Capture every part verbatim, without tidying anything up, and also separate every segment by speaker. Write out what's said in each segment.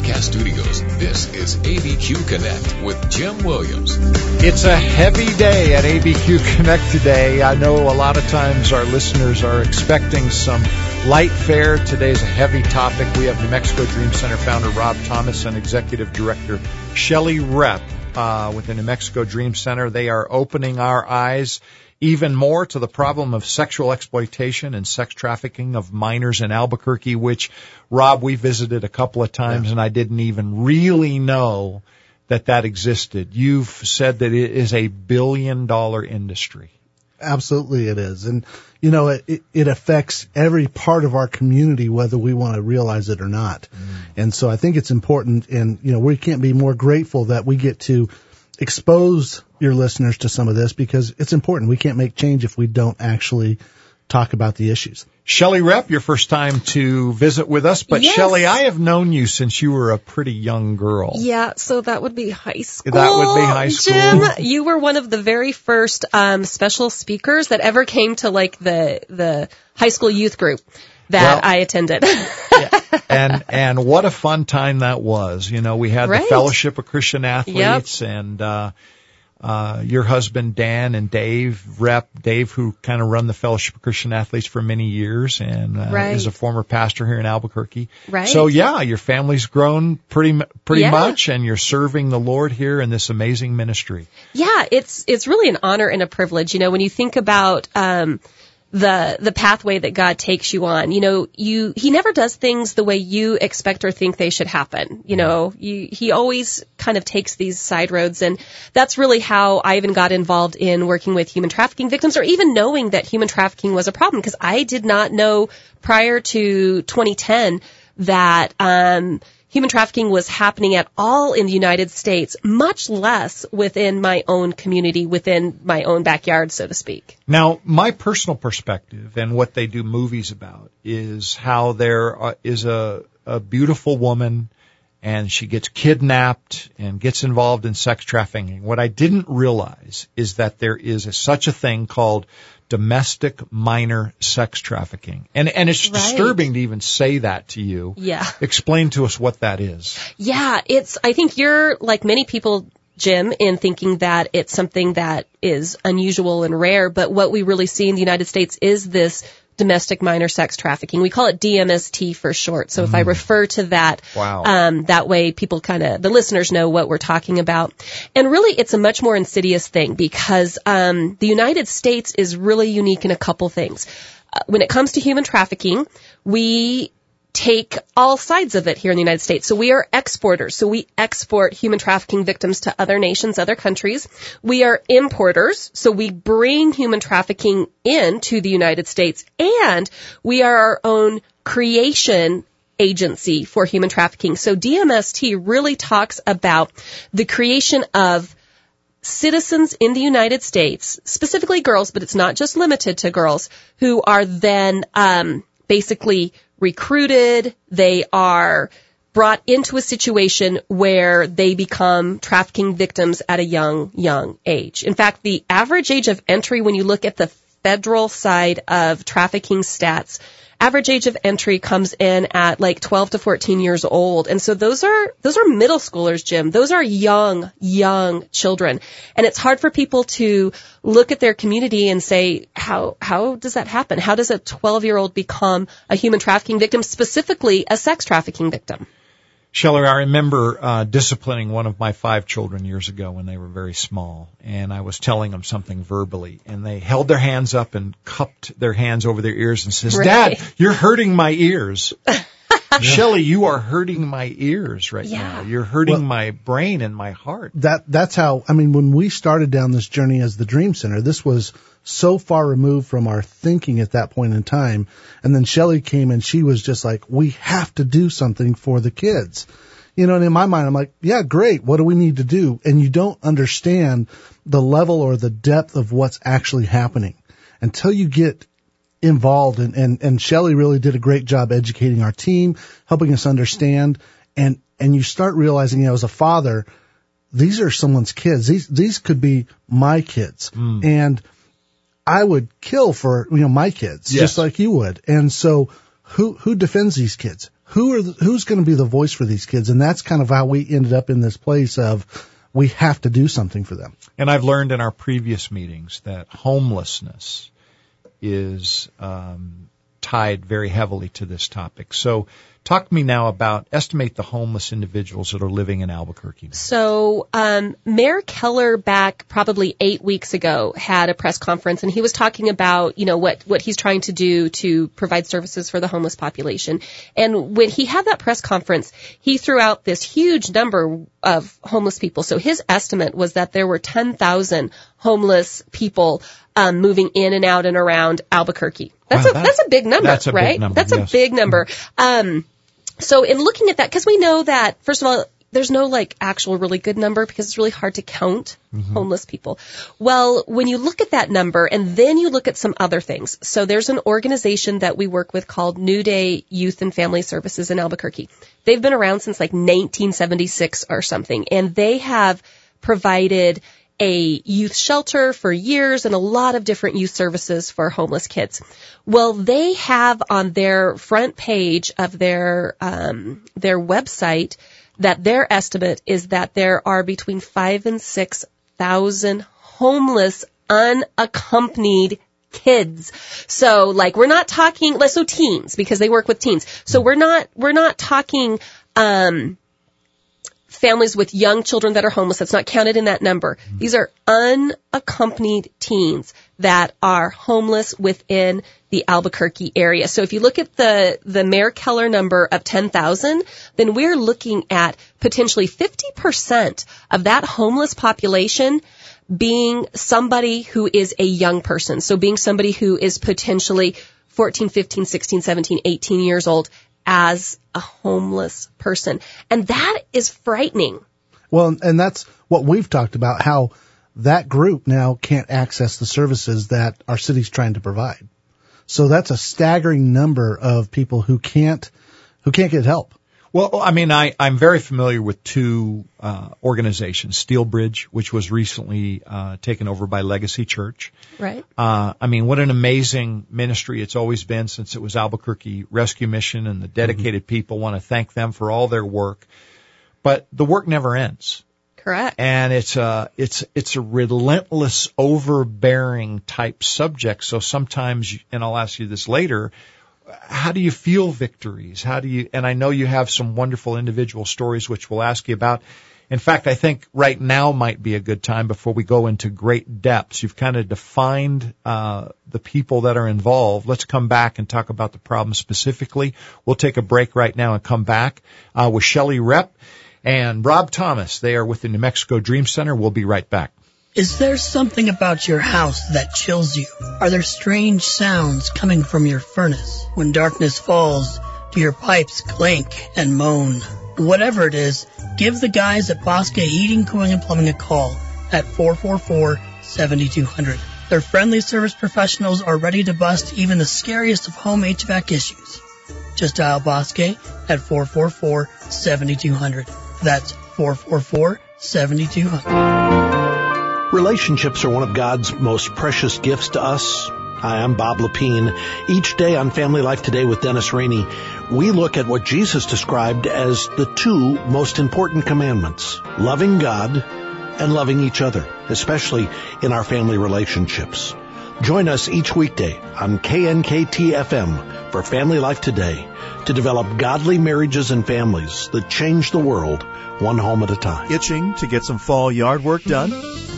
Speaker 1: Broadcast Studios, this is A B Q Connect with Jim Williams.
Speaker 2: It's a heavy day at A B Q Connect today. I know a lot of times our listeners are expecting some light fare. Today's a heavy topic. We have New Mexico Dream Center founder Rob Thomas and Executive Director Shelley Repp uh, with the New Mexico Dream Center. They are opening our eyes even more to the problem of sexual exploitation and sex trafficking of minors in Albuquerque, which, Rob, we visited a couple of times, yeah. and I didn't even really know that that existed. You've said that it is a billion-dollar industry.
Speaker 3: Absolutely it is. And, you know, it, it affects every part of our community, whether we want to realize it or not. Mm. And so I think it's important, and, you know, we can't be more grateful that we get to expose your listeners to some of this, because it's important. We can't make change if we don't actually talk about the issues.
Speaker 2: Shelley Repp, your first time to visit with us, but
Speaker 4: yes.
Speaker 2: Shelley, I have known you since you were a pretty young girl.
Speaker 4: Yeah, so that would be high school.
Speaker 2: That would be high school.
Speaker 4: Jim, you were one of the very first um special speakers that ever came to like the the high school youth group that well, I attended.
Speaker 2: yeah. And and what a fun time that was. You know, we had
Speaker 4: right.
Speaker 2: the Fellowship of Christian Athletes,
Speaker 4: yep.
Speaker 2: and uh Uh, your husband, Dan, and Dave Repp, Dave, who kind of run the Fellowship of Christian Athletes for many years and uh,
Speaker 4: right.
Speaker 2: is a former pastor here in Albuquerque.
Speaker 4: Right.
Speaker 2: So, yeah, your family's grown pretty pretty
Speaker 4: yeah.
Speaker 2: much, and you're serving the Lord here in this amazing ministry.
Speaker 4: Yeah, it's it's really an honor and a privilege. You know, when you think about um the the pathway that God takes you on. You know, you he never does things the way you expect or think they should happen. You know, you, he always kind of takes these side roads, and that's really how I even got involved in working with human trafficking victims, or even knowing that human trafficking was a problem, because I did not know prior to twenty ten that um human trafficking was happening at all in the United States, much less within my own community, within my own backyard, so to speak.
Speaker 2: Now, my personal perspective and what they do movies about is how there is a, a beautiful woman and she gets kidnapped and gets involved in sex trafficking. What I didn't realize is that there is a, such a thing called domestic minor sex trafficking. And and it's
Speaker 4: right.
Speaker 2: disturbing to even say that to you.
Speaker 4: Yeah.
Speaker 2: Explain to us what that is.
Speaker 4: Yeah, it's, I think you're like many people, Jim, in thinking that it's something that is unusual and rare, but what we really see in the United States is this domestic minor sex trafficking. We call it D M S T for short. So if mm. I refer to that,
Speaker 2: wow.
Speaker 4: um, that way people kind of, the listeners know what we're talking about. And really it's a much more insidious thing, because um, the United States is really unique in a couple things. Uh, when it comes to human trafficking, we take all sides of it here in the United States. So we are exporters. So we export human trafficking victims to other nations, other countries. We are importers. So we bring human trafficking into the United States, and we are our own creation agency for human trafficking. So D M S T really talks about the creation of citizens in the United States, specifically girls, but it's not just limited to girls, who are then um basically recruited. They are brought into a situation where they become trafficking victims at a young, young age. In fact, the average age of entry, when you look at the federal side of trafficking stats, average age of entry comes in at like twelve to fourteen years old. And so those are, those are middle schoolers, Jim. Those are young, young children. And it's hard for people to look at their community and say, how, how does that happen? How does a twelve year old become a human trafficking victim, specifically a sex trafficking victim?
Speaker 2: Shelley, I remember uh, disciplining one of my five children years ago when they were very small, and I was telling them something verbally, and they held their hands up and cupped their hands over their ears and says, right. Dad, you're hurting my ears. Yeah. Shelley, you are hurting my ears right
Speaker 4: yeah.
Speaker 2: now. You're hurting
Speaker 3: well,
Speaker 2: my brain and my heart.
Speaker 3: That That's how, I mean, when we started down this journey as the Dream Center, this was so far removed from our thinking at that point in time. And then Shelley came and she was just like, we have to do something for the kids. You know, and in my mind, I'm like, yeah, great. What do we need to do? And you don't understand the level or the depth of what's actually happening until you get involved. And, and, and Shelley really did a great job educating our team, helping us understand. And, and you start realizing, you know, as a father, these are someone's kids. These, these could be my kids. Mm. And I would kill for, you know, my kids,
Speaker 2: yes.
Speaker 3: just like you would. And so who, who defends these kids? who are the, who's going to be the voice for these kids? And that's kind of how we ended up in this place of we have to do something for them.
Speaker 2: And I've learned in our previous meetings that homelessness is um, tied very heavily to this topic. So talk to me now about, estimate the homeless individuals that are living in Albuquerque.
Speaker 4: So um, Mayor Keller back probably eight weeks ago had a press conference, and he was talking about, you know, what, what he's trying to do to provide services for the homeless population. And when he had that press conference, he threw out this huge number of homeless people. So his estimate was that there were ten thousand homeless people um, moving in and out and around Albuquerque. That's
Speaker 2: Wow,
Speaker 4: a
Speaker 2: that,
Speaker 4: that's a big number,
Speaker 2: that's a
Speaker 4: right?
Speaker 2: Big number,
Speaker 4: that's
Speaker 2: yes.
Speaker 4: a big number. Um, so in looking at that, because we know that, first of all, there's no like actual really good number because it's really hard to count mm-hmm. homeless people. Well, when you look at that number and then you look at some other things. So there's an organization that we work with called New Day Youth and Family Services in Albuquerque. They've been around since like nineteen seventy-six or something, and they have provided a youth shelter for years and a lot of different youth services for homeless kids. Well, they have on their front page of their um, their website that their estimate is that there are between five and six thousand homeless unaccompanied kids. So, like, we're not talking, so teens, because they work with teens. So we're not we're not talking. Um, families with young children that are homeless. That's not counted in that number. These are unaccompanied teens that are homeless within the Albuquerque area. So if you look at the, the Mayor Keller number of ten thousand, then we're looking at potentially fifty percent of that homeless population being somebody who is a young person. So being somebody who is potentially fourteen, fifteen, sixteen, seventeen, eighteen years old as a homeless person. And that is frightening.
Speaker 3: Well, and that's what we've talked about, how that group now can't access the services that our city's trying to provide. So that's a staggering number of people who can't, who can't get help.
Speaker 2: Well, I mean, I, I'm very familiar with two uh, organizations, Steel Bridge, which was recently uh, taken over by Legacy Church.
Speaker 4: Right.
Speaker 2: Uh, I mean, what an amazing ministry it's always been since it was Albuquerque Rescue Mission, and the dedicated mm-hmm. people want to thank them for all their work. But the work never ends.
Speaker 4: Correct.
Speaker 2: And it's a, it's, it's a relentless, overbearing type subject. So sometimes, and I'll ask you this later, how do you feel victories? How do you, and I know you have some wonderful individual stories which we'll ask you about. In fact, I think right now might be a good time before we go into great depths. You've kind of defined uh the people that are involved. Let's come back and talk about the problem specifically. We'll take a break right now and come back uh with Shelley Repp and Rob Thomas. They are with the New Mexico Dream Center. We'll be right back.
Speaker 5: Is there something about your house that chills you? Are there strange sounds coming from your furnace? When darkness falls, do your pipes clink and moan? Whatever it is, give the guys at Bosque Heating, Cooling, and Plumbing a call at four four four, seven two zero zero. Their friendly service professionals are ready to bust even the scariest of home H V A C issues. Just dial Bosque at four four four, seven two zero zero. That's four four four, seven two zero zero.
Speaker 6: Relationships are one of God's most precious gifts to us. Hi, I'm Bob Lepine. Each day on Family Life Today with Dennis Rainey, we look at what Jesus described as the two most important commandments, loving God and loving each other, especially in our family relationships. Join us each weekday on K N K T F M for Family Life Today to develop godly marriages and families that change the world one home at a time.
Speaker 7: Itching to get some fall yard work done?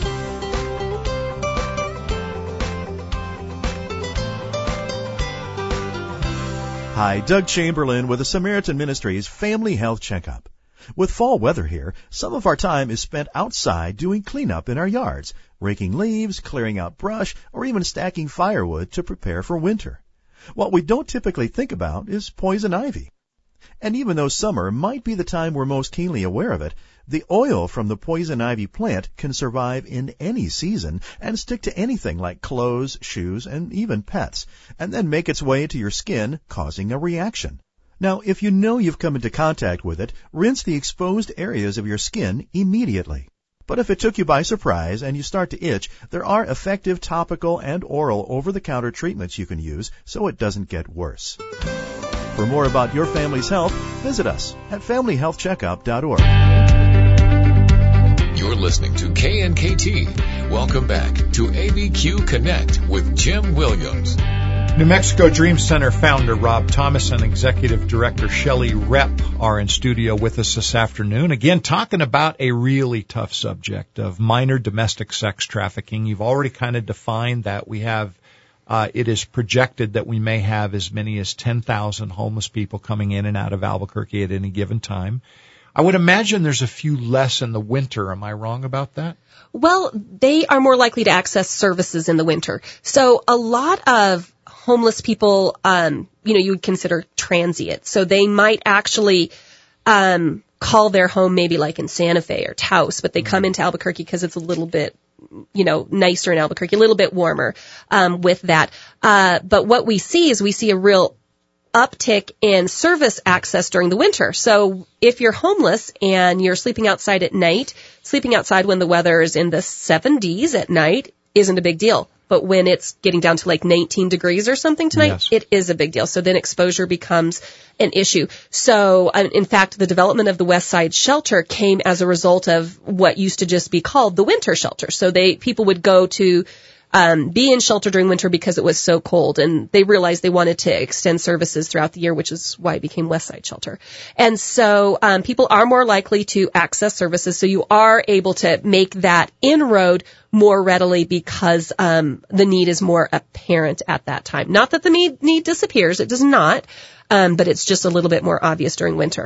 Speaker 7: Hi, Doug Chamberlain with the Samaritan Ministries Family Health Checkup. With fall weather here, some of our time is spent outside doing cleanup in our yards, raking leaves, clearing out brush, or even stacking firewood to prepare for winter. What we don't typically think about is poison ivy. And even though summer might be the time we're most keenly aware of it, the oil from the poison ivy plant can survive in any season and stick to anything like clothes, shoes, and even pets, and then make its way to your skin, causing a reaction. Now, if you know you've come into contact with it, rinse the exposed areas of your skin immediately. But if it took you by surprise and you start to itch, there are effective topical and oral over-the-counter treatments you can use so it doesn't get worse. For more about your family's health, visit us at family health checkup dot org.
Speaker 1: You're listening to K N K T. Welcome back to A B Q Connect with Jim Williams.
Speaker 2: New Mexico Dream Center founder Rob Thomas and Executive Director Shelley Repp are in studio with us this afternoon. Again, talking about a really tough subject of minor domestic sex trafficking. You've already kind of defined that. We have, uh, it is projected that we may have as many as ten thousand homeless people coming in and out of Albuquerque at any given time. I would imagine there's a few less in the winter. Am I wrong about that?
Speaker 4: Well, they are more likely to access services in the winter. So a lot of homeless people, um, you know, you would consider transient. So they might actually um, call their home maybe like in Santa Fe or Taos, but they come into Albuquerque because it's a little bit, you know, nicer in Albuquerque, a little bit warmer um, with that. Uh, but what we see is we see a real uptick in service access during the winter. So if you're homeless and you're sleeping outside at night, sleeping outside when the weather is in the seventies at night isn't a big deal. But when it's getting down to like nineteen degrees or something tonight, yes, it is a big deal. So then exposure becomes an issue. So um, in fact, the development of the West Side Shelter came as a result of what used to just be called the winter shelter. So they people would go to um be in shelter during winter because it was so cold, and they realized they wanted to extend services throughout the year, which is why it became West Side Shelter. And so um people are more likely to access services, so you are able to make that inroad more readily because um the need is more apparent at that time. Not that the need, need disappears, it does not, um but it's just a little bit more obvious during winter.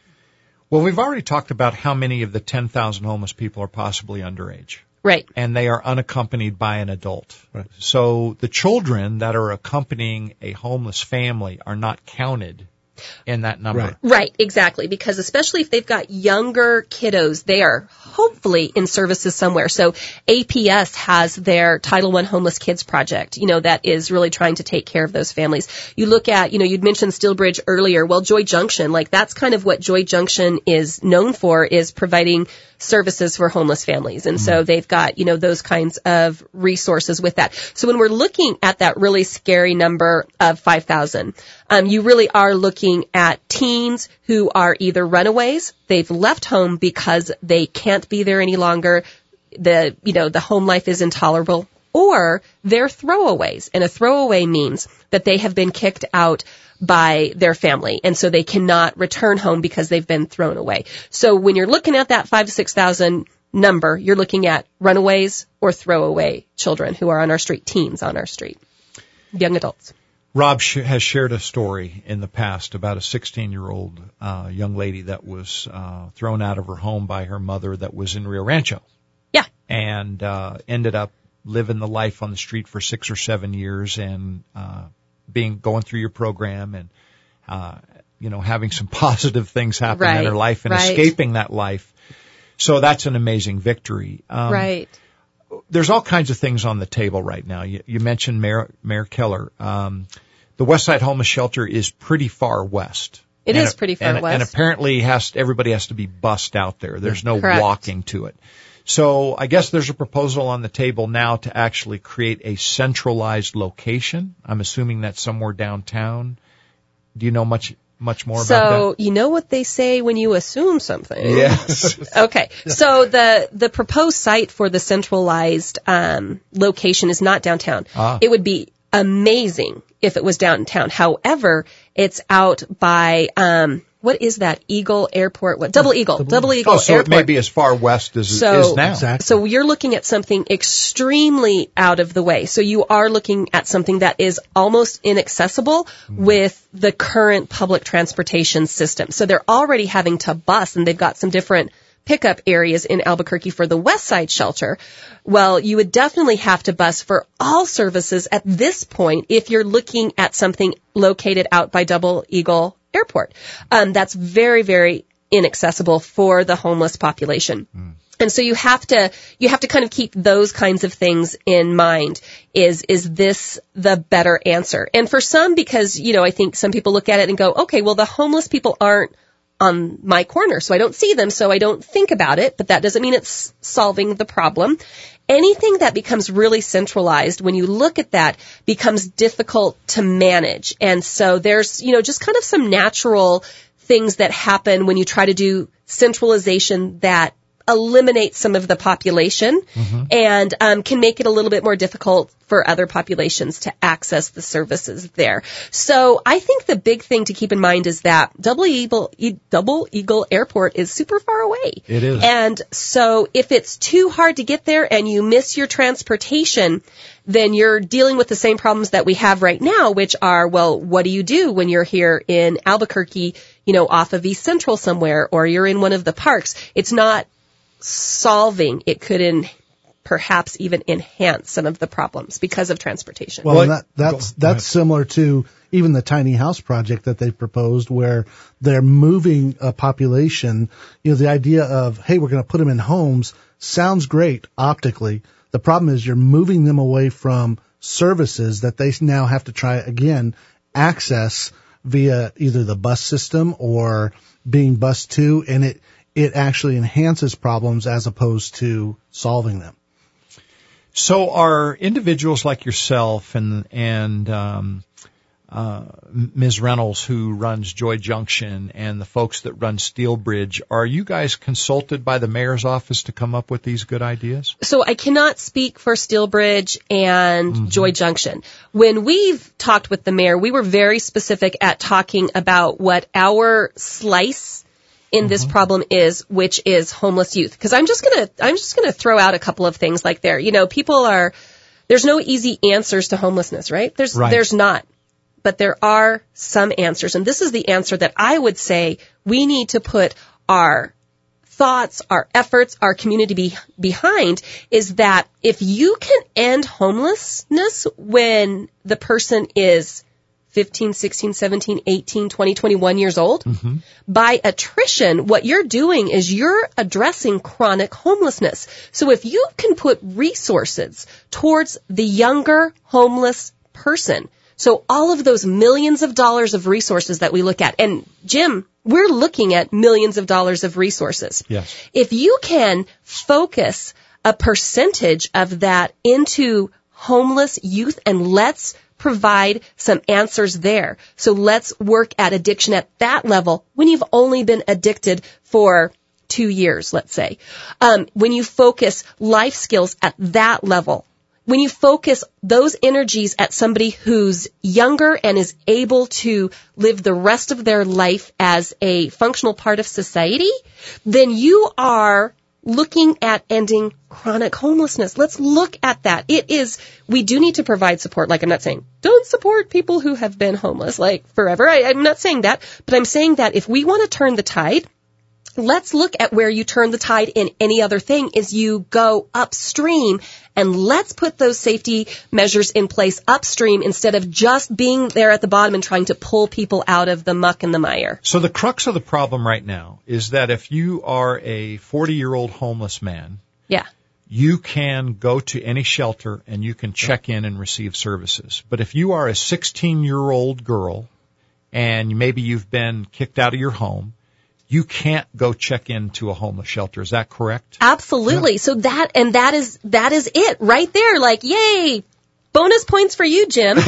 Speaker 2: Well, we've already talked about how many of the ten thousand homeless people are possibly underage.
Speaker 4: Right.
Speaker 2: And they are unaccompanied by an adult. Right. So the children that are accompanying a homeless family are not counted in that number.
Speaker 3: Right.
Speaker 4: Right, exactly. Because especially if they've got younger kiddos, they are hopefully in services somewhere. So A P S has their Title One Homeless Kids Project, you know, that is really trying to take care of those families. You look at, you know, you'd mentioned Steel Bridge earlier. Well, Joy Junction, like that's kind of what Joy Junction is known for, is providing services for homeless families. And so they've got, you know, those kinds of resources with that. So when we're looking at that really scary number of five thousand, um, you really are looking at teens who are either runaways, they've left home because they can't be there any longer, the, you know, the home life is intolerable, or they're throwaways. And a throwaway means that they have been kicked out by their family, and so they cannot return home because they've been thrown away. So when you're looking at that five to six thousand number, you're looking at runaways or throwaway children who are on our street, teens on our street, young adults.
Speaker 2: Rob sh- has shared a story in the past about a sixteen-year-old uh, young lady that was uh, thrown out of her home by her mother that was in Rio Rancho.
Speaker 4: Yeah.
Speaker 2: And uh, ended up living the life on the street for six or seven years and uh being going through your program and, uh, you know, having some positive things happen
Speaker 4: right,
Speaker 2: in her life and
Speaker 4: right.
Speaker 2: escaping that life. So that's an amazing victory. Um,
Speaker 4: right.
Speaker 2: There's all kinds of things on the table right now. You, you mentioned Mayor, Mayor Keller. Um, the West Side Homeless Shelter is pretty far west.
Speaker 4: It
Speaker 2: and
Speaker 4: is pretty far
Speaker 2: and,
Speaker 4: west.
Speaker 2: And apparently has everybody has to be bussed out there. There's no
Speaker 4: Correct.
Speaker 2: walking to it. So I guess there's a proposal on the table now to actually create a centralized location. I'm assuming that's somewhere downtown. Do you know much much more
Speaker 4: so,
Speaker 2: about that?
Speaker 4: So you know what they say when you assume something.
Speaker 2: Yes.
Speaker 4: Okay. So the the proposed site for the centralized um, location is not downtown.
Speaker 2: Ah.
Speaker 4: It would be amazing if it was downtown. However, it's out by um, what is that? Eagle Airport? What? Double Eagle. Double, Double Eagle
Speaker 2: oh, so
Speaker 4: Airport.
Speaker 2: it may be as far west as
Speaker 4: so,
Speaker 2: it is now.
Speaker 3: Exactly.
Speaker 4: So you're looking at something extremely out of the way. So you are looking at something that is almost inaccessible mm. with the current public transportation system. So they're already having to bus, and they've got some different pickup areas in Albuquerque for the West Side Shelter. Well, you would definitely have to bus for all services at this point if you're looking at something located out by Double Eagle Airport. Um, that's very, very inaccessible for the homeless population. Mm. And so you have to, you have to kind of keep those kinds of things in mind. Is, is this the better answer? And for some, because, you know, I think some people look at it and go, okay, well, the homeless people aren't on my corner, so I don't see them, so I don't think about it, but that doesn't mean it's solving the problem. anything that becomes really centralized, when you look at that, becomes difficult to manage. And so there's, you know, just kind of some natural things that happen when you try to do centralization that eliminate some of the population mm-hmm. and um, can make it a little bit more difficult for other populations to access the services there. So I think the big thing to keep in mind is that Double Eagle, e- Double Eagle Airport is super far away.
Speaker 2: It is.
Speaker 4: And so if it's too hard to get there and you miss your transportation, then you're dealing with the same problems that we have right now, which are, well, what do you do when you're here in Albuquerque, you know, off of East Central somewhere, or you're in one of the parks? It's not solving. It could in, perhaps even enhance some of the problems because of transportation.
Speaker 3: Well, and that, that's that's similar to even the tiny house project that they've proposed, where they're moving a population. You know, the idea of, hey, we're going to put them in homes sounds great optically. The problem is you're moving them away from services that they now have to try again access via either the bus system or being bused to, and it it actually enhances problems as opposed to solving them.
Speaker 2: So are individuals like yourself and and um, uh, Miz Reynolds, who runs Joy Junction, and the folks that run Steel Bridge, are you guys consulted by the mayor's office to come up with these good ideas?
Speaker 4: So I cannot speak for Steel Bridge and mm-hmm. Joy Junction. When we've talked with the mayor, we were very specific at talking about what our slice in this mm-hmm. problem is, which is homeless youth. Because I'm just gonna, I'm just gonna throw out a couple of things like there. You know, people are, there's no easy answers to homelessness, right? There's,
Speaker 2: right.
Speaker 4: there's not. But there are some answers. And this is the answer that I would say we need to put our thoughts, our efforts, our community be, behind, is that if you can end homelessness when the person is fifteen, sixteen, seventeen, eighteen, twenty, twenty-one years old. Mm-hmm. By attrition, what you're doing is you're addressing chronic homelessness. So if you can put resources towards the younger homeless person, so all of those millions of dollars of resources that we look at, and Jim, we're looking at millions of dollars of resources.
Speaker 2: Yes.
Speaker 4: If you can focus a percentage of that into homeless youth, and let's provide some answers there. So let's work at addiction at that level when you've only been addicted for two years, let's say. Um, when you focus life skills at that level, when you focus those energies at somebody who's younger and is able to live the rest of their life as a functional part of society, then you are looking at ending chronic homelessness. Let's look at that. It is, we do need to provide support. Like, I'm not saying don't support people who have been homeless like forever. I, I'm not saying that, but I'm saying that if we want to turn the tide, let's look at where you turn the tide in any other thing is you go upstream, and let's put those safety measures in place upstream instead of just being there at the bottom and trying to pull people out of the muck and the mire.
Speaker 2: So the crux of the problem right now is that if you are a forty-year-old homeless man,
Speaker 4: yeah,
Speaker 2: you can go to any shelter and you can check in and receive services. But if you are a sixteen-year-old girl and maybe you've been kicked out of your home, you can't go check into a homeless shelter. Is that correct?
Speaker 4: Absolutely. Yeah. So that, and that is, that is it right there. Like, yay, bonus points for you, Jim,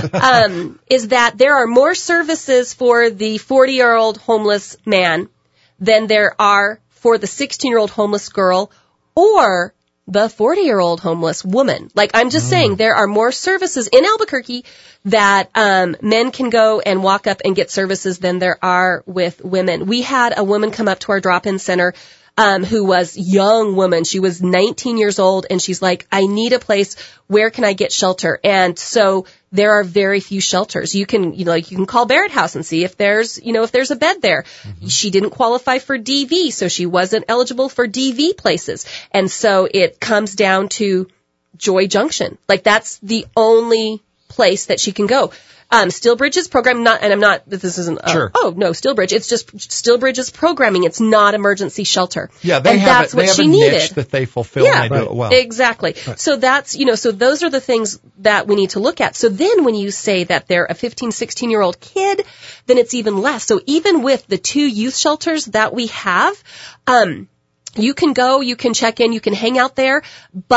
Speaker 4: um, is that there are more services for the forty-year-old homeless man than there are for the sixteen-year-old homeless girl or the forty-year-old homeless woman. Like, I'm just mm. saying there are more services in Albuquerque that um men can go and walk up and get services than there are with women. We had a woman come up to our drop-in center um who was a young woman. She was nineteen years old, and she's like, I need a place. Where can I get shelter? And so there are very few shelters. You can, you know, like you can call Barrett House and see if there's, you know, if there's a bed there. Mm-hmm. She didn't qualify for D V, so she wasn't eligible for D V places. And so it comes down to Joy Junction. Like, that's the only place that she can go. Um, Steel Bridge's program, not, and I'm not, this isn't, uh,
Speaker 2: sure.
Speaker 4: oh, no, Steel Bridge. It's just Steel Bridge's programming. It's not emergency shelter.
Speaker 2: Yeah, they
Speaker 4: and
Speaker 2: have,
Speaker 4: that's
Speaker 2: a,
Speaker 4: what
Speaker 2: they have
Speaker 4: she
Speaker 2: a
Speaker 4: needed.
Speaker 2: niche that they fulfill,
Speaker 4: yeah,
Speaker 2: and they
Speaker 3: right.
Speaker 2: do it well.
Speaker 4: Exactly.
Speaker 3: Right.
Speaker 4: So that's, you know, so those are the things that we need to look at. So then when you say that they're a fifteen, sixteen year old kid, then it's even less. So even with the two youth shelters that we have, um, you can go, you can check in, you can hang out there, but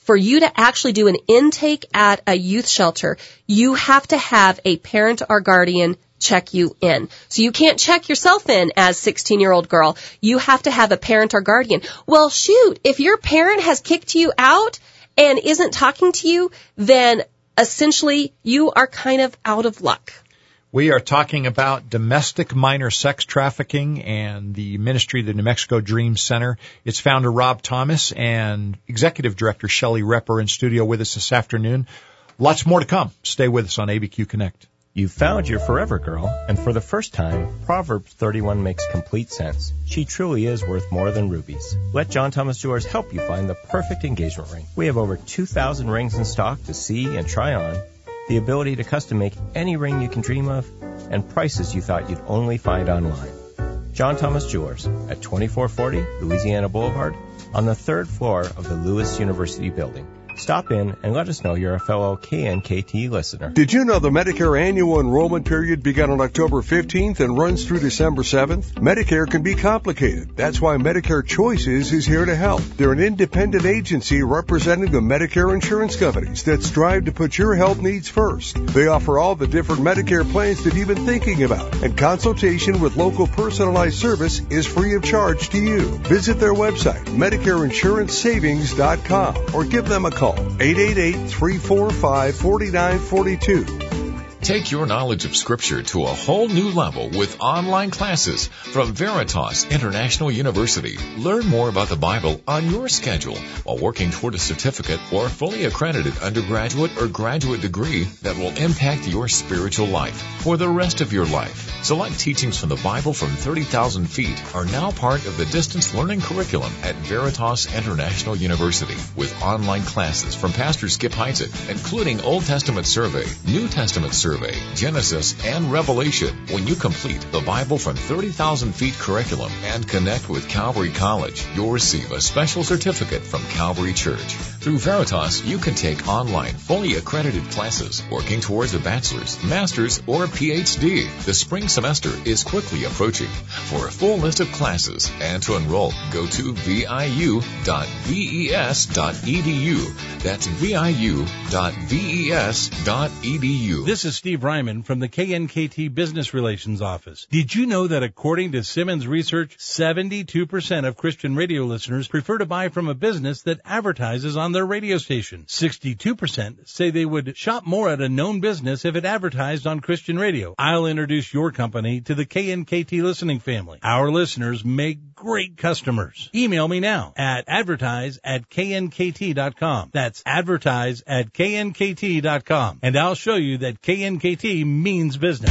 Speaker 4: for you to actually do an intake at a youth shelter, you have to have a parent or guardian check you in. So you can't check yourself in as sixteen-year-old girl. You have to have a parent or guardian. Well, shoot, if your parent has kicked you out and isn't talking to you, then essentially you are kind of out of luck.
Speaker 2: We are talking about domestic minor sex trafficking and the ministry of the New Mexico Dream Center. Its founder, Rob Thomas, and Executive Director Shelley Repper in studio with us this afternoon. Lots more to come. Stay with us on A B Q Connect.
Speaker 8: You've found your forever girl, and for the first time, Proverbs thirty-one makes complete sense. She truly is worth more than rubies. Let John Thomas Jewelers help you find the perfect engagement ring. We have over two thousand rings in stock to see and try on, the ability to custom make any ring you can dream of, and prices you thought you'd only find online. John Thomas Jewelers at twenty-four forty Louisiana Boulevard on the third floor of the Lewis University building. Stop in and let us know you're a fellow K N K T listener.
Speaker 9: Did you know the Medicare annual enrollment period began on October fifteenth and runs through December seventh? Medicare can be complicated. That's why Medicare Choices is here to help. They're an independent agency representing the Medicare insurance companies that strive to put your health needs first. They offer all the different Medicare plans that you've been thinking about, and consultation with local personalized service is free of charge to you. Visit their website, Medicare Insurance Savings dot com, or give them a call. eight eight eight, three four five, four nine four two.
Speaker 1: Take your knowledge of Scripture to a whole new level with online classes from Veritas International University. Learn more about the Bible on your schedule while working toward a certificate or fully accredited undergraduate or graduate degree that will impact your spiritual life for the rest of your life. Select teachings from the Bible from thirty thousand feet are now part of the distance learning curriculum at Veritas International University with online classes from Pastor Skip Heitzig, including Old Testament survey, New Testament survey, Survey, Genesis, and Revelation. When you complete the Bible from thirty thousand feet curriculum and connect with Calvary College, you'll receive a special certificate from Calvary Church. Through Veritas, you can take online, fully accredited classes working towards a bachelor's, master's, or P H D. The spring semester is quickly approaching. For a full list of classes and to enroll, go to V I U dot V E S dot E D U. That's V I U dot V E S dot E D U.
Speaker 10: This is Steve Ryman from the K N K T Business Relations Office. Did you know that according to Simmons Research, seventy-two percent of Christian radio listeners prefer to buy from a business that advertises on their radio station? sixty-two percent say they would shop more at a known business if it advertised on Christian radio. I'll introduce your company to the K N K T listening family. Our listeners make great customers. Email me now at advertise at K N K T dot com. That's advertise at K N K T dot com. And I'll show you that K N K T means business.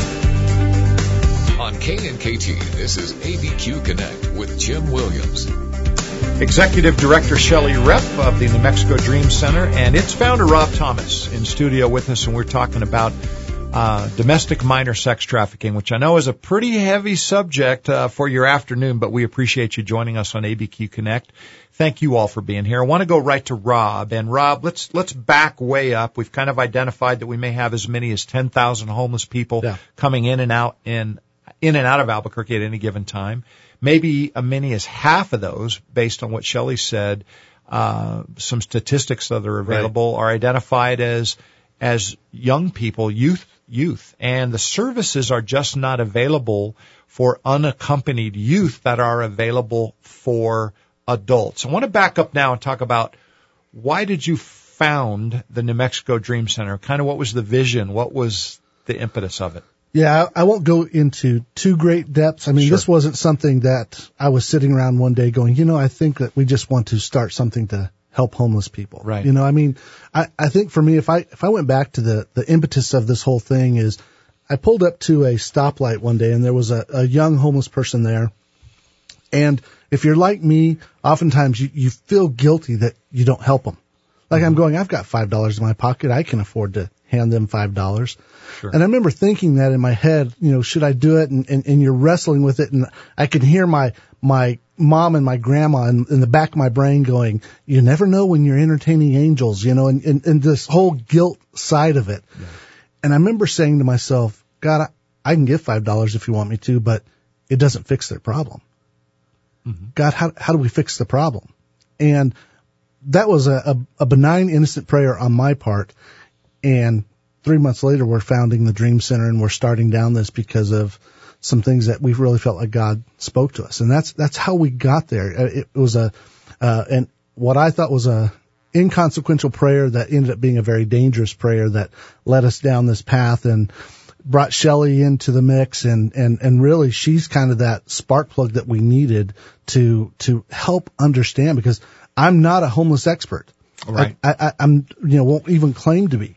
Speaker 1: On K N K T, this is A B Q Connect with Jim Williams.
Speaker 2: Executive Director Shelley Repp of the New Mexico Dream Center and its founder Rob Thomas in studio with us, and we're talking about uh domestic minor sex trafficking, which I know is a pretty heavy subject uh, for your afternoon, but we appreciate you joining us on A B Q Connect. Thank you all for being here. I want to go right to Rob. And Rob, let's let's back way up. We've kind of identified that we may have as many as ten thousand homeless people yeah. coming in and out in in and out of Albuquerque at any given time. Maybe as many as half of those, based on what Shelley said, uh some statistics that are available right. are identified as as young people, youth, youth. And the services are just not available for unaccompanied youth that are available for adults. I want to back up now and talk about why did you found the New Mexico Dream Center? Kind of what was the vision? What was the impetus of it?
Speaker 3: Yeah, I won't go into too great depths. I mean, sure. This wasn't something that I was sitting around one day going, you know, I think that we just want to start something to help homeless people.
Speaker 2: Right.
Speaker 3: You know, I mean, I, I think for me, if I, if I went back to the, the impetus of this whole thing is I pulled up to a stoplight one day and there was a, a young homeless person there. And if you're like me, oftentimes you, you feel guilty that you don't help them. Like mm-hmm. I'm going, I've got five dollars in my pocket. I can afford to hand them five dollars. Sure. And I remember thinking that in my head, you know, should I do it? And, and, and you're wrestling with it. And I can hear my, my mom and my grandma in, in the back of my brain going, you never know when you're entertaining angels, you know, and, and, and this whole guilt side of it. Yeah. And I remember saying to myself, God, I, I can give five dollars if you want me to, but it doesn't fix their problem. Mm-hmm. God, how, how do we fix the problem? And that was a, a, a benign, innocent prayer on my part. And three months later, we're founding the Dream Center, and we're starting down this because of some things that we really felt like God spoke to us. And that's, that's how we got there. It, it was a, uh, and what I thought was a inconsequential prayer that ended up being a very dangerous prayer that led us down this path and brought Shelley into the mix. And, and, and really she's kind of that spark plug that we needed to, to help understand, because I'm not a homeless expert.
Speaker 2: Right.
Speaker 3: I, I, I'm, you know, won't even claim to be.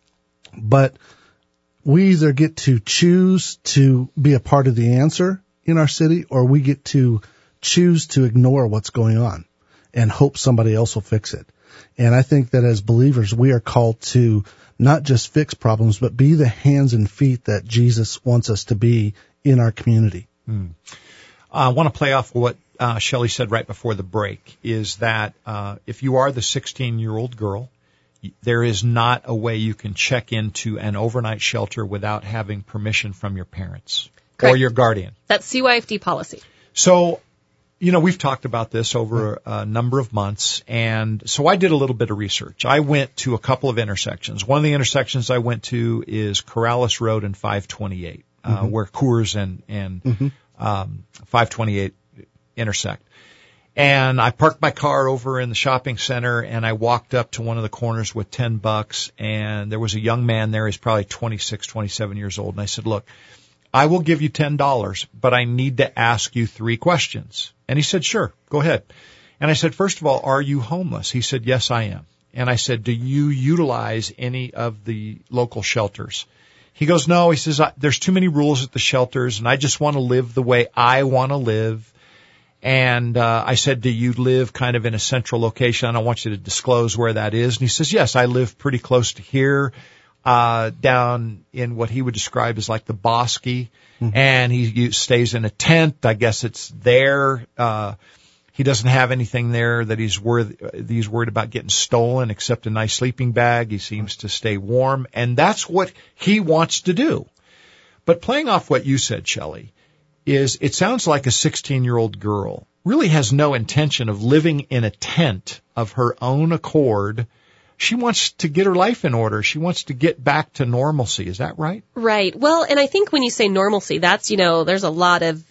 Speaker 3: But we either get to choose to be a part of the answer in our city, or we get to choose to ignore what's going on and hope somebody else will fix it. And I think that as believers, we are called to not just fix problems, but be the hands and feet that Jesus wants us to be in our community.
Speaker 2: Hmm. I want to play off what uh, Shelley said right before the break, is that uh, if you are the sixteen-year-old girl, there is not a way you can check into an overnight shelter without having permission from your parents
Speaker 4: Correct.
Speaker 2: Or your guardian.
Speaker 4: That's C Y F D policy.
Speaker 2: So, you know, we've talked about this over a number of months, and so I did a little bit of research. I went to a couple of intersections. One of the intersections I went to is Corrales Road and five twenty-eight, uh, mm-hmm. where Coors and, and mm-hmm. um, five twenty-eight intersect. And I parked my car over in the shopping center, and I walked up to one of the corners with ten bucks, and there was a young man there. He's probably twenty-six, twenty-seven years old. And I said, look, I will give you ten dollars, but I need to ask you three questions. And he said, sure, go ahead. And I said, first of all, are you homeless? He said, yes, I am. And I said, do you utilize any of the local shelters? He goes, no. He says, there's too many rules at the shelters, and I just want to live the way I want to live. And uh, I said, do you live kind of in a central location? I don't want you to disclose where that is. And he says, yes, I live pretty close to here, uh, down in what he would describe as like the Bosque. Mm-hmm. And he, he stays in a tent. I guess it's there. Uh, he doesn't have anything there that he's worried, he's worried about getting stolen except a nice sleeping bag. He seems to stay warm. And that's what he wants to do. But playing off what you said, Shelley, is it sounds like a sixteen-year-old girl really has no intention of living in a tent of her own accord. She wants to get her life in order. She wants to get back to normalcy. Is that right?
Speaker 4: Right. Well, and I think when you say normalcy, that's, you know, there's a lot of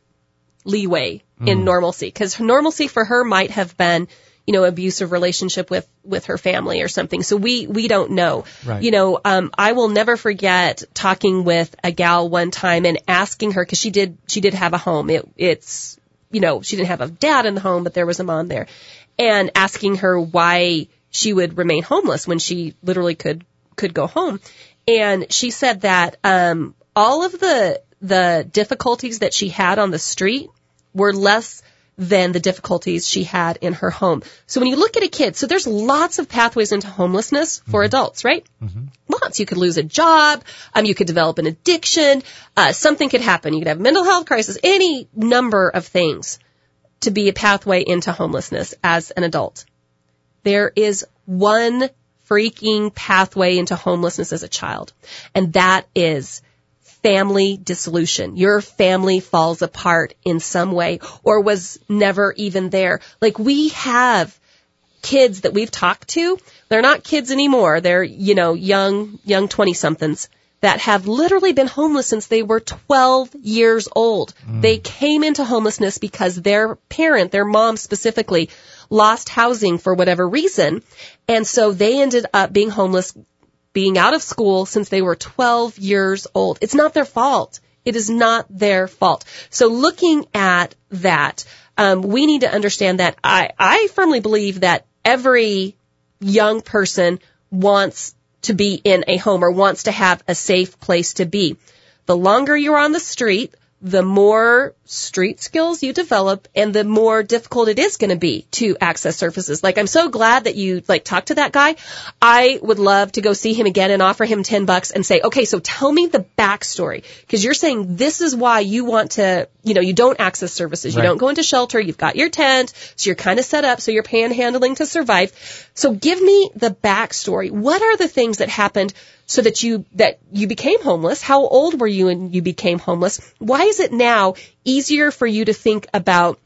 Speaker 4: leeway in mm. normalcy, because normalcy for her might have been, you know, abusive relationship with, with her family or something. So we, we don't know.
Speaker 2: Right.
Speaker 4: You know, um, I will never forget talking with a gal one time and asking her, cause she did, she did have a home. It, it's, you know, she didn't have a dad in the home, but there was a mom there, and asking her why she would remain homeless when she literally could, could go home. And she said that, um, all of the, the difficulties that she had on the street were less than the difficulties she had in her home. So when you look at a kid, so there's lots of pathways into homelessness for mm-hmm. adults, right? Mm-hmm. Lots. You could lose a job. Um, you could develop an addiction. Uh, something could happen. You could have a mental health crisis, any number of things to be a pathway into homelessness as an adult. There is one freaking pathway into homelessness as a child, and that is family dissolution. Your family falls apart in some way or was never even there. Like, we have kids that we've talked to. They're not kids anymore. They're, you know, young, young twenty-somethings that have literally been homeless since they were twelve years old. Mm. They came into homelessness because their parent, their mom specifically, lost housing for whatever reason. And so they ended up being homeless, being out of school since they were twelve years old. It's not their fault. It is not their fault. So looking at that, um, we need to understand that I, I firmly believe that every young person wants to be in a home or wants to have a safe place to be. The longer you're on the street, the more street skills you develop and the more difficult it is going to be to access services. Like, I'm so glad that you, like, talked to that guy. I would love to go see him again and offer him ten bucks and say, okay, so tell me the backstory. Because you're saying this is why you want to, you know, you don't access services. You
Speaker 2: right.
Speaker 4: don't go into shelter. You've got your tent. So you're kind of set up. So you're panhandling to survive. So give me the backstory. What are the things that happened so that you, that you became homeless? How old were you when you became homeless? Why is it now easier for you to think about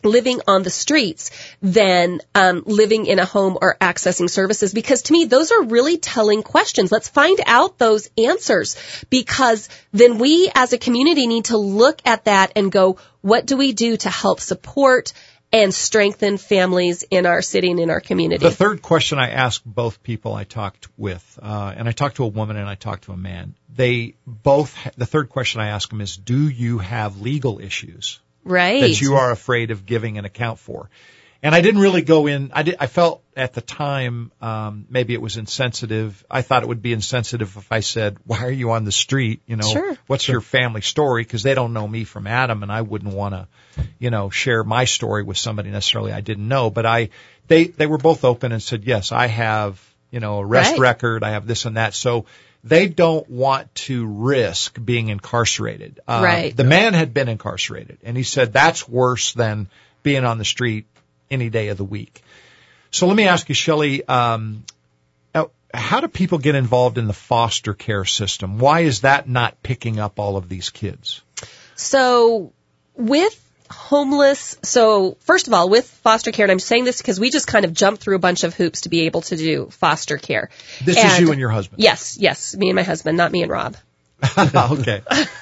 Speaker 4: living on the streets than um, living in a home or accessing services? Because to me, those are really telling questions. Let's find out those answers, because then we as a community need to look at that and go, what do we do to help support and strengthen families in our city and in our community?
Speaker 2: The third question I asked both people I talked with, uh, and I talked to a woman and I talked to a man, they both, the third question I asked them is, do you have legal issues?
Speaker 4: Right.
Speaker 2: That you are afraid of giving an account for? And I didn't really go in, I did, I felt at the time, um, maybe it was insensitive. I thought it would be insensitive if I said, why are you on the street? You know,
Speaker 4: sure.
Speaker 2: what's sure. your family story? Because they don't know me from Adam, and I wouldn't want to, you know, share my story with somebody necessarily I didn't know. But I, they, they were both open and said, yes, I have, you know, a arrest
Speaker 4: right.
Speaker 2: record. I have this and that. So they don't want to risk being incarcerated. Uh,
Speaker 4: right.
Speaker 2: The man had been incarcerated, and he said that's worse than being on the street any day of the week. So let me ask you, Shelley, um, how do people get involved in the foster care system? Why is that not picking up all of these kids?
Speaker 4: So with homeless, so first of all, with foster care, and I'm saying this because we just kind of jumped through a bunch of hoops to be able to do foster care.
Speaker 2: This
Speaker 4: and
Speaker 2: is you and your husband?
Speaker 4: Yes, yes, me and my husband, not me and Rob.
Speaker 2: Okay.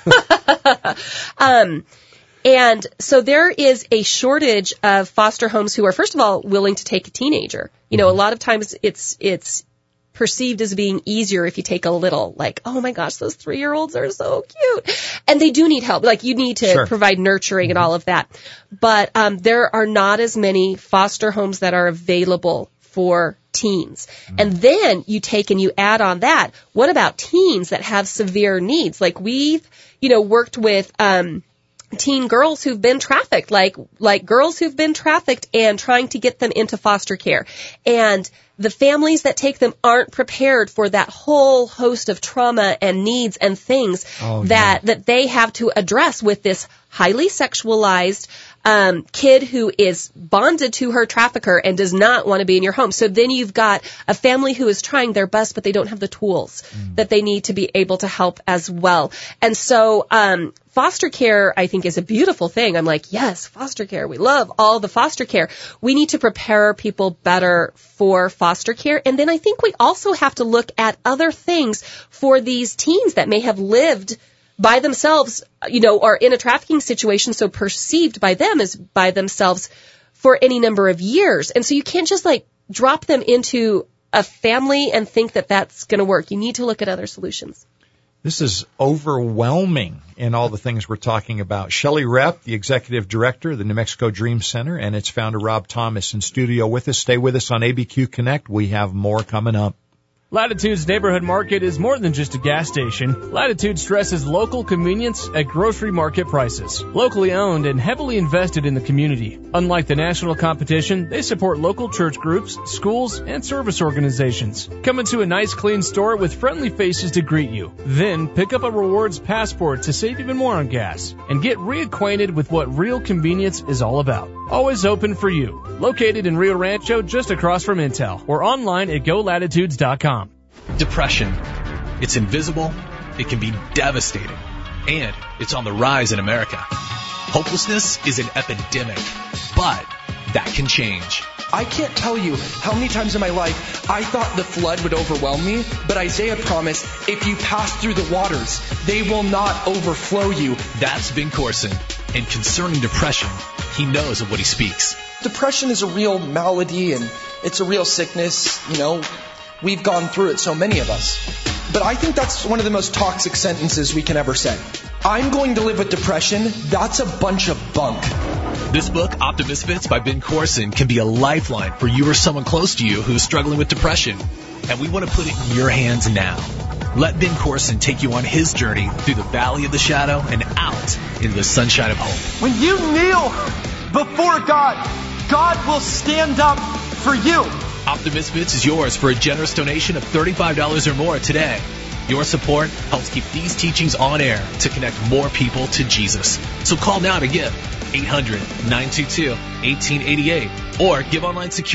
Speaker 4: um, and so there is a shortage of foster homes who are, first of all, willing to take a teenager. You know, a lot of times it's, it's perceived as being easier if you take a little, like, oh my gosh, those three-year-olds are so cute. And they do need help. Like, you need to
Speaker 2: sure.
Speaker 4: provide nurturing and all of that. But um, there are not as many foster homes that are available for teens. Mm. And then you take and you add on that, what about teens that have severe needs? Like, we've, you know, worked with um teen girls who've been trafficked, like like girls who've been trafficked, and trying to get them into foster care. And the families that take them aren't prepared for that whole host of trauma and needs and things
Speaker 2: oh,
Speaker 4: that,
Speaker 2: yeah.
Speaker 4: that they have to address with this highly sexualized um, kid who is bonded to her trafficker and does not want to be in your home. So then you've got a family who is trying their best, but they don't have the tools mm. that they need to be able to help as well. And so um, foster care, I think, is a beautiful thing. I'm like, yes, foster care. We love all the foster care. We need to prepare people better for foster care. And then I think we also have to look at other things for these teens that may have lived by themselves, you know, or in a trafficking situation, so perceived by them as by themselves for any number of years. And so you can't just like drop them into a family and think that that's going to work. You need to look at other solutions.
Speaker 2: This is overwhelming in all the things we're talking about. Shelley Repp, the executive director of the New Mexico Dream Center, and its founder, Rob Thomas, in studio with us. Stay with us on A B Q Connect. We have more coming up.
Speaker 11: Latitude's Neighborhood Market is more than just a gas station. Latitude stresses local convenience at grocery market prices. Locally owned and heavily invested in the community. Unlike the national competition, they support local church groups, schools, and service organizations. Come into a nice clean store with friendly faces to greet you. Then pick up a rewards passport to save even more on gas. And get reacquainted with what real convenience is all about. Always open for you. Located in Rio Rancho, just across from Intel, or online at go latitudes dot com.
Speaker 12: Depression. It's invisible, it can be devastating, and it's on the rise in America. Hopelessness is an epidemic, but that can change.
Speaker 13: I can't tell you how many times in my life I thought the flood would overwhelm me, but Isaiah promised, if you pass through the waters, they will not overflow you.
Speaker 12: That's Ben Corson, and concerning depression, he knows of what he speaks.
Speaker 13: Depression is a real malady, and it's a real sickness, you know. We've gone through it, so many of us. But I think that's one of the most toxic sentences we can ever say. I'm going to live with depression. That's a bunch of bunk.
Speaker 12: This book, Optimisfits by Ben Corson, can be a lifeline for you or someone close to you who's struggling with depression. And we want to put it in your hands now. Let Ben Corson take you on his journey through the valley of the shadow and out into the sunshine of hope.
Speaker 14: When you kneel before God, God will stand up for you.
Speaker 12: Optimisfits is yours for a generous donation of thirty-five dollars or more today. Your support helps keep these teachings on air to connect more people to Jesus. So call now to give, eight hundred, nine two two, one eight eight eight, or give online securely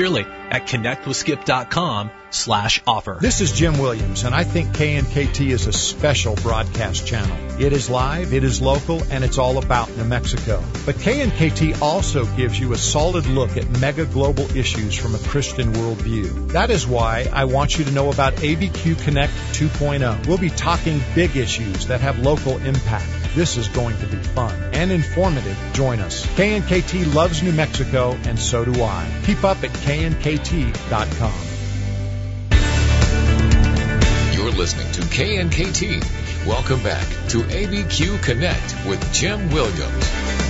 Speaker 12: at connectwithskip.com slash offer.
Speaker 2: This is Jim Williams, and I think K N K T is a special broadcast channel. It is live, it is local, and it's all about New Mexico. But K N K T also gives you a solid look at mega global issues from a Christian worldview. That is why I want you to know about A B Q Connect two point oh. We'll be talking big issues that have local impact. This is going to be fun and informative. Join us. K N K T loves New Mexico, and so do I. Keep up at K N K T dot com.
Speaker 1: You're listening to K N K T. Welcome back to A B Q Connect with Jim Williams.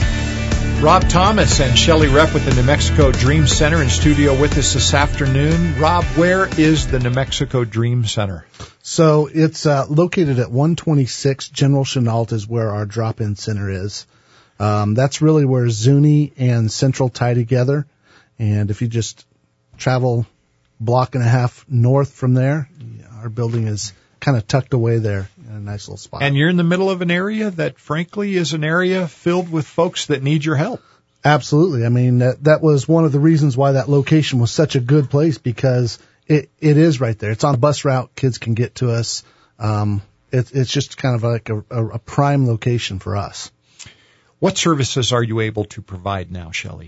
Speaker 2: Rob Thomas and Shelley Rep with the New Mexico Dream Center in studio with us this afternoon. Rob, where is the New Mexico Dream Center?
Speaker 3: So it's uh, located at one twenty-six General Chenault is where our drop-in center is. Um, that's really where Zuni and Central tie together. And if you just travel a block and a half north from there, our building is kind of tucked away there in a nice little spot.
Speaker 2: And you're in the middle of an area that, frankly, is an area filled with folks that need your help.
Speaker 3: Absolutely. I mean, that, that was one of the reasons why that location was such a good place, because it, it is right there. It's on a bus route. Kids can get to us. Um, it, it's just kind of like a, a, a prime location for us.
Speaker 2: What services are you able to provide now, Shelley?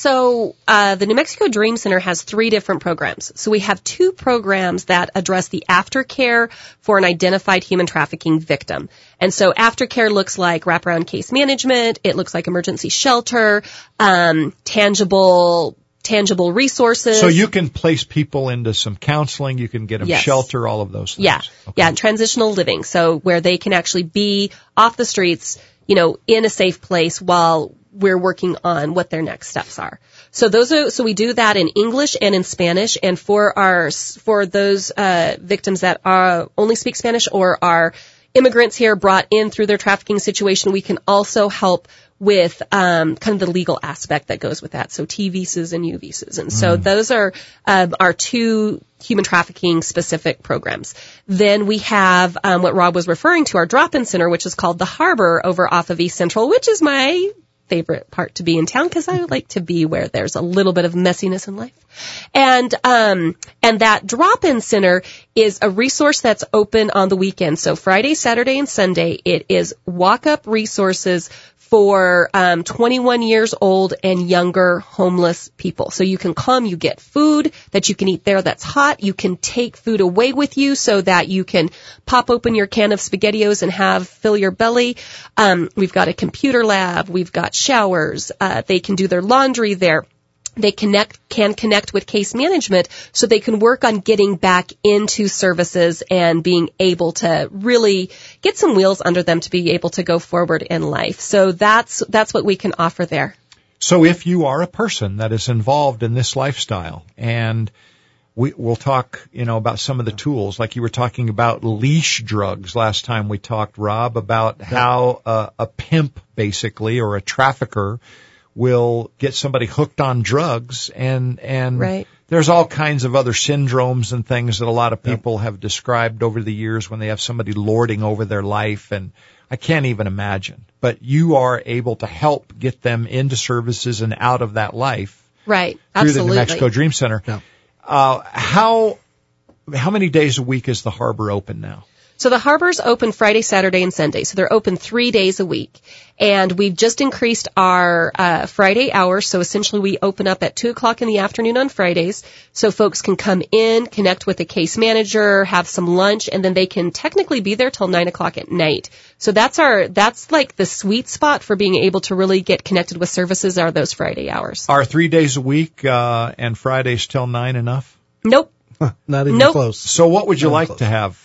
Speaker 4: So uh, the New Mexico Dream Center has three different programs. So we have two programs that address the aftercare for an identified human trafficking victim. And so aftercare looks like wraparound case management. It looks like emergency shelter, um, tangible tangible resources.
Speaker 2: So you can place people into some counseling. You can get them
Speaker 4: yes.
Speaker 2: shelter, all of those things.
Speaker 4: Yeah,
Speaker 2: okay.
Speaker 4: yeah, transitional living. So where they can actually be off the streets, you know, in a safe place while we're working on what their next steps are. So those are, so we do that in English and in Spanish. And for our, for those, uh, victims that are, only speak Spanish or are immigrants here brought in through their trafficking situation, we can also help with, um, kind of the legal aspect that goes with that. So T visas and U visas. And so mm. those are, um, our two human trafficking specific programs. Then we have, um, what Rob was referring to, our drop-in center, which is called the Harbor over off of East Central, which is my favorite part to be in town because I like to be where there's a little bit of messiness in life. And, um, and that drop-in center is a resource that's open on the weekend. So Friday, Saturday, and Sunday, it is walk-up resources for um twenty-one years old and younger homeless people. So you can come, you get food that you can eat there that's hot. You can take food away with you so that you can pop open your can of SpaghettiOs and have fill your belly. Um we've got a computer lab, we've got showers, uh they can do their laundry there. They connect, can connect with case management so they can work on getting back into services and being able to really get some wheels under them to be able to go forward in life. So that's, that's what we can offer there.
Speaker 2: So if you are a person that is involved in this lifestyle, and we, we'll talk, you know, about some of the tools, like you were talking about leash drugs last time we talked, Rob, about how uh, a pimp basically, or a trafficker, will get somebody hooked on drugs, and and
Speaker 4: right.
Speaker 2: there's all kinds of other syndromes and things that a lot of people yep. have described over the years when they have somebody lording over their life, and I can't even imagine. But you are able to help get them into services and out of that life,
Speaker 4: right?
Speaker 2: Through
Speaker 4: Absolutely.
Speaker 2: the New Mexico Dream Center.
Speaker 3: Yeah.
Speaker 2: Uh, how how many days a week is the Harbor open now?
Speaker 4: So the Harbor's open Friday, Saturday, and Sunday. So they're open three days a week. And we've just increased our uh Friday hours. So essentially we open up at two o'clock in the afternoon on Fridays. So folks can come in, connect with a case manager, have some lunch, and then they can technically be there till nine o'clock at night. So that's our, that's like the sweet spot for being able to really get connected with services are those Friday hours.
Speaker 2: Are three days a week uh and Fridays till nine enough?
Speaker 4: Nope.
Speaker 3: Not even
Speaker 4: nope.
Speaker 3: close.
Speaker 2: So what would you
Speaker 3: Not
Speaker 2: like
Speaker 3: close.
Speaker 2: to have?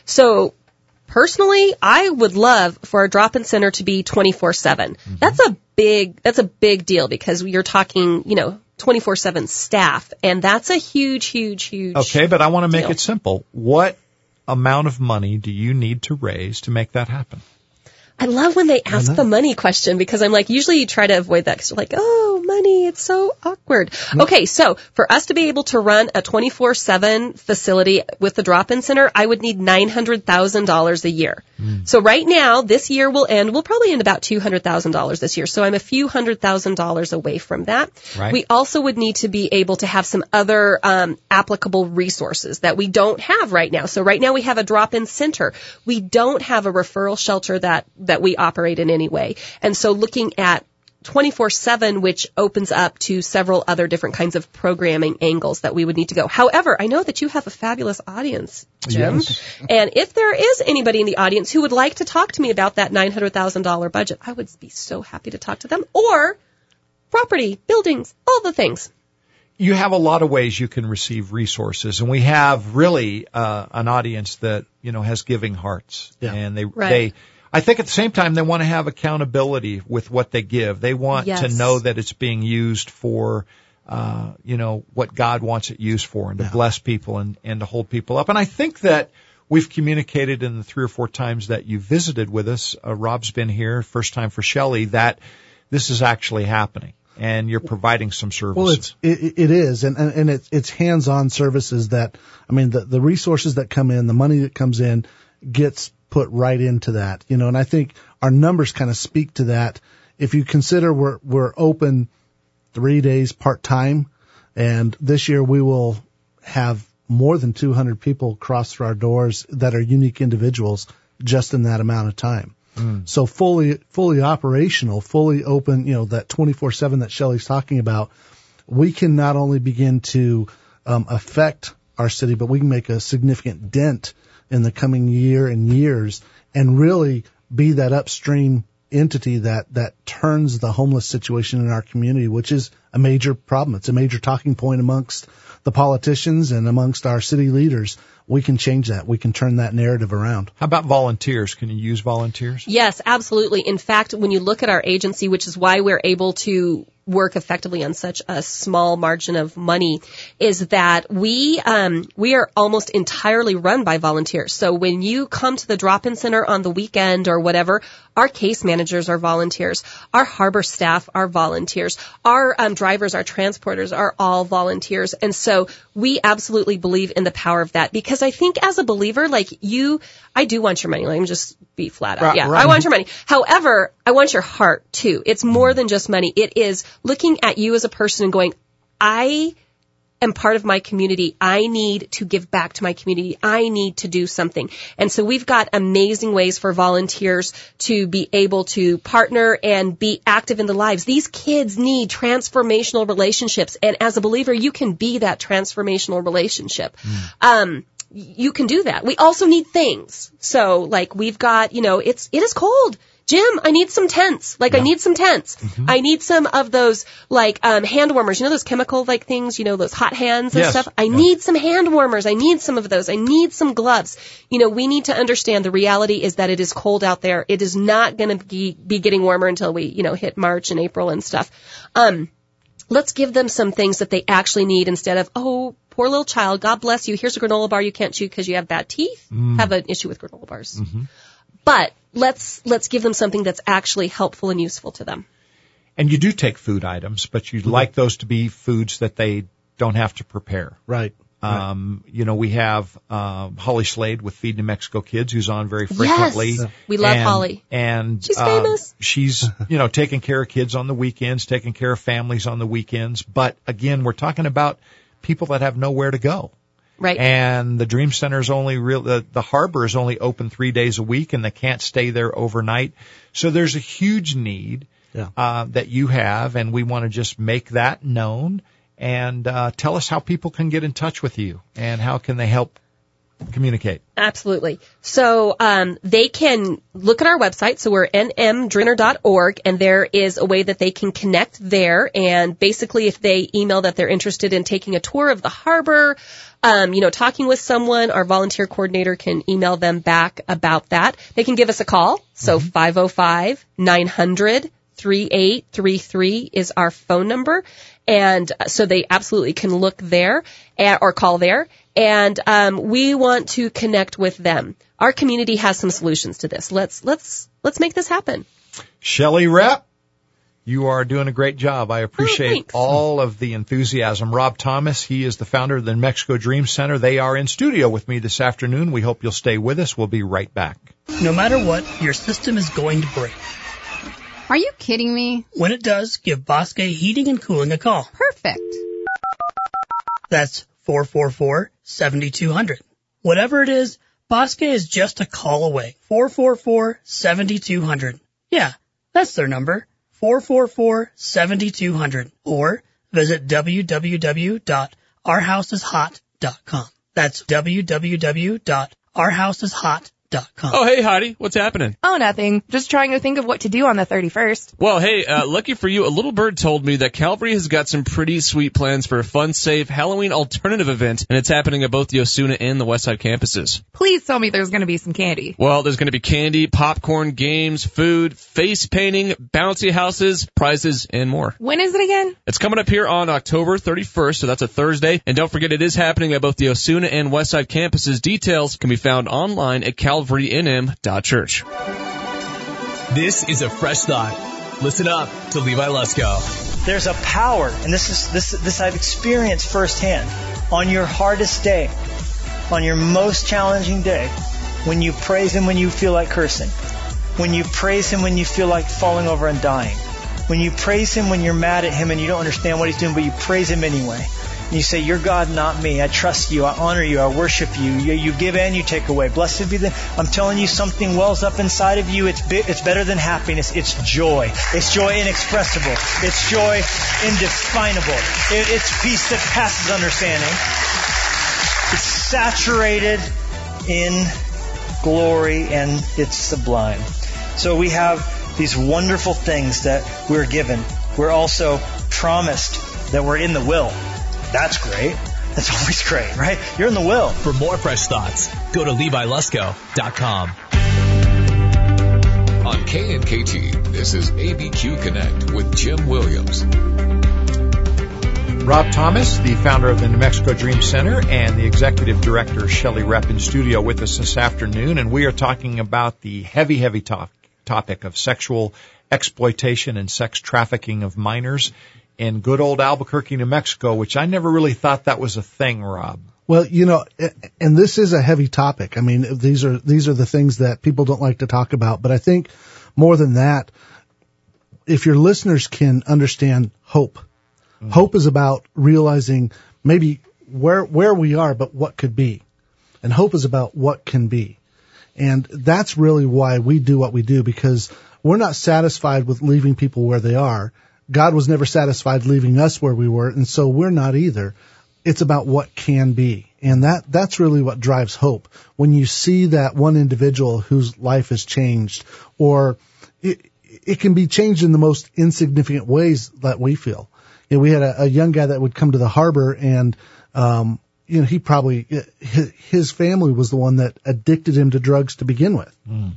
Speaker 4: So personally, I would love for our drop-in center to be twenty-four seven. Mm-hmm. That's a big, that's a big deal because you're talking, you know, twenty-four seven staff, and that's a huge, huge, huge
Speaker 2: Okay, but I want to make
Speaker 4: deal.
Speaker 2: it simple. What amount of money do you need to raise to make that happen?
Speaker 4: I love when they ask the money question because I'm like, usually you try to avoid that because you're like, oh, money. It's so awkward. Okay, so for us to be able to run a twenty-four seven facility with the drop-in center, I would need nine hundred thousand dollars a year. Mm. So right now, this year will end, we'll probably end about two hundred thousand dollars this year. So I'm a few hundred thousand dollars away from that.
Speaker 2: Right.
Speaker 4: We also would need to be able to have some other um, applicable resources that we don't have right now. So right now we have a drop-in center. We don't have a referral shelter that, that we operate in any way. And so looking at twenty-four seven, which opens up to several other different kinds of programming angles that we would need to go. However, I know that you have a fabulous audience, Jim.
Speaker 2: Yes.
Speaker 4: And if there is anybody in the audience who would like to talk to me about that nine hundred thousand dollars budget, I would be so happy to talk to them. Or property, buildings, all the things.
Speaker 2: You have a lot of ways you can receive resources, and we have really uh, an audience that, you know, has giving hearts.
Speaker 3: Yeah.
Speaker 2: And they
Speaker 4: Right.
Speaker 2: they I think at the same time they want to have accountability with what they give. They want
Speaker 4: Yes.
Speaker 2: to know that it's being used for, uh, you know, what God wants it used for, and to
Speaker 3: Yeah.
Speaker 2: bless people and, and to hold people up. And I think that we've communicated in the three or four times that you visited with us. Uh, Rob's been here, first time for Shelley, that this is actually happening, and you're providing some services.
Speaker 3: Well, it's, it, it is, and, and, and it's, it's hands-on services that, I mean, the, the resources that come in, the money that comes in gets put right into that, you know, and I think our numbers kind of speak to that. If you consider we're, we're open three days part-time, and this year we will have more than two hundred people cross through our doors that are unique individuals just in that amount of time. Mm. So fully, fully operational, fully open, you know, that twenty-four seven that Shelley's talking about, we can not only begin to um, affect our city, but we can make a significant dent in the coming year and years, and really be that upstream entity that, that turns the homeless situation in our community, which is a major problem. It's a major talking point amongst the politicians and amongst our city leaders. We can change that. We can turn that narrative around.
Speaker 2: How about volunteers? Can you use volunteers?
Speaker 4: Yes, absolutely. In fact, when you look at our agency, which is why we're able to work effectively on such a small margin of money, is that we um, we are almost entirely run by volunteers. So when you come to the drop-in center on the weekend or whatever, our case managers are volunteers. Our harbor staff are volunteers. Our um, drivers, our transporters are all volunteers. And so we absolutely believe in the power of that, because I think as a believer, like you, I do want your money. Let me just be flat out.
Speaker 2: Right,
Speaker 4: yeah,
Speaker 2: right.
Speaker 4: I want your money. However, I want your heart too. It's more than just money. It is looking at you as a person and going, I am part of my community. I need to give back to my community. I need to do something. And so we've got amazing ways for volunteers to be able to partner and be active in the lives. These kids need transformational relationships. And as a believer, you can be that transformational relationship. Mm. Um, you can do that. We also need things. So like we've got, you know, it's, it is cold. Jim, I need some tents. Like, yeah. I need some tents. Mm-hmm. I need some of those, like, um, hand warmers. You know those chemical-like things? You know, those hot hands and
Speaker 2: yes.
Speaker 4: stuff? I
Speaker 2: yeah.
Speaker 4: need some hand warmers. I need some of those. I need some gloves. You know, we need to understand the reality is that it is cold out there. It is not going to be, be getting warmer until we, you know, hit March and April and stuff. Um, let's give them some things that they actually need instead of, oh, poor little child, God bless you. Here's a granola bar you can't chew because you have bad teeth. Mm. Have an issue with granola bars. Mm-hmm. But let's let's give them something that's actually helpful and useful to them.
Speaker 2: And you do take food items, but you'd mm-hmm. like those to be foods that they don't have to prepare.
Speaker 3: Right.
Speaker 2: Um, right. You know, we have um, Holly Slade with Feed New Mexico Kids, who's on very frequently.
Speaker 4: Yes, we love
Speaker 2: and,
Speaker 4: Holly.
Speaker 2: And
Speaker 4: she's
Speaker 2: uh,
Speaker 4: famous.
Speaker 2: She's, you know, taking care of kids on the weekends, taking care of families on the weekends. But again, we're talking about people that have nowhere to go.
Speaker 4: Right.
Speaker 2: And the Dream Center is only real, the, the harbor is only open three days a week, and they can't stay there overnight. So there's a huge need
Speaker 3: yeah.
Speaker 2: uh, that you have, and we want to just make that known. And uh, tell us how people can get in touch with you, and how can they help communicate.
Speaker 4: Absolutely. So um, they can look at our website. So we're n m drinner dot org, and there is a way that they can connect there. And basically, if they email that they're interested in taking a tour of the harbor, um, you know, talking with someone, our volunteer coordinator can email them back about that. They can give us a call. So mm-hmm. five oh five, nine hundred, three eight three three is our phone number. And so they absolutely can look there or call there. And um, we want to connect with them. Our community has some solutions to this. Let's let's let's make this happen.
Speaker 2: Shelley Repp, You are doing a great job. I appreciate
Speaker 4: oh,
Speaker 2: all of the enthusiasm. Rob Thomas, he is the founder of the New Mexico Dream Center. They are in studio with me this afternoon. We hope you'll stay with us. We'll be right back.
Speaker 5: No matter what, your system is going to break.
Speaker 15: Are you kidding me?
Speaker 5: When it does, give Bosque Heating and Cooling a call.
Speaker 15: Perfect.
Speaker 5: That's four four four, seven two zero zero. Whatever it is, Bosque is just a call away. four four four, seven two zero zero. Yeah, that's their number. four four four, seven two zero zero. Or visit w w w dot our house is hot dot com. That's w w w dot our house is hot dot com.
Speaker 11: Oh, hey, Heidi. What's happening?
Speaker 16: Oh, nothing. Just trying to think of what to do on the thirty-first.
Speaker 11: Well, hey, uh, lucky for you, a little bird told me that Calvary has got some pretty sweet plans for a fun, safe Halloween alternative event, and it's happening at both the Osuna and the Westside campuses.
Speaker 16: Please tell me there's going to be some candy.
Speaker 11: Well, there's going to be candy, popcorn, games, food, face painting, bouncy houses, prizes, and more.
Speaker 16: When is it again?
Speaker 11: It's coming up here on October thirty-first, so that's a Thursday. And don't forget, it is happening at both the Osuna and Westside campuses. Details can be found online at calvary n m dot church.
Speaker 12: This is a fresh thought. Listen up to Levi Lusko.
Speaker 17: There's a power, and this is this this I've experienced firsthand. On your hardest day, on your most challenging day, when you praise Him when you feel like cursing, when you praise Him when you feel like falling over and dying, when you praise Him when you're mad at Him and you don't understand what He's doing, but you praise Him anyway. And you say, you're God, not me. I trust you. I honor you. I worship you. You, you give and you take away. Blessed be the... I'm telling you, something wells up inside of you. It's bi- it's better than happiness. It's joy. It's joy inexpressible. It's joy indefinable. It, it's peace that passes understanding. It's saturated in glory and it's sublime. So we have these wonderful things that we're given. We're also promised that we're in the will. That's great. That's always great, right? You're in the will.
Speaker 12: For more fresh thoughts, go to levi lusko dot com.
Speaker 1: On K N K T, this is A B Q Connect with Jim Williams.
Speaker 2: Rob Thomas, the founder of the New Mexico Dream Center, and the executive director, Shelley Repp, in studio with us this afternoon, and we are talking about the heavy, heavy to- topic of sexual exploitation and sex trafficking of minors in good old Albuquerque, New Mexico, which I never really thought that was a thing, Rob.
Speaker 3: Well, you know, and this is a heavy topic. I mean, these are these are the things that people don't like to talk about. But I think more than that, if your listeners can understand hope, mm-hmm. hope is about realizing maybe where where we are, but what could be. And hope is about what can be. And that's really why we do what we do, because we're not satisfied with leaving people where they are. God was never satisfied leaving us where we were, and so we're not either. It's about what can be. And that, that's really what drives hope. When you see that one individual whose life has changed, or it, it can be changed in the most insignificant ways that we feel. You know, we had a, a young guy that would come to the harbor, and, um, you know, he probably, his, his family was the one that addicted him to drugs to begin with. Mm.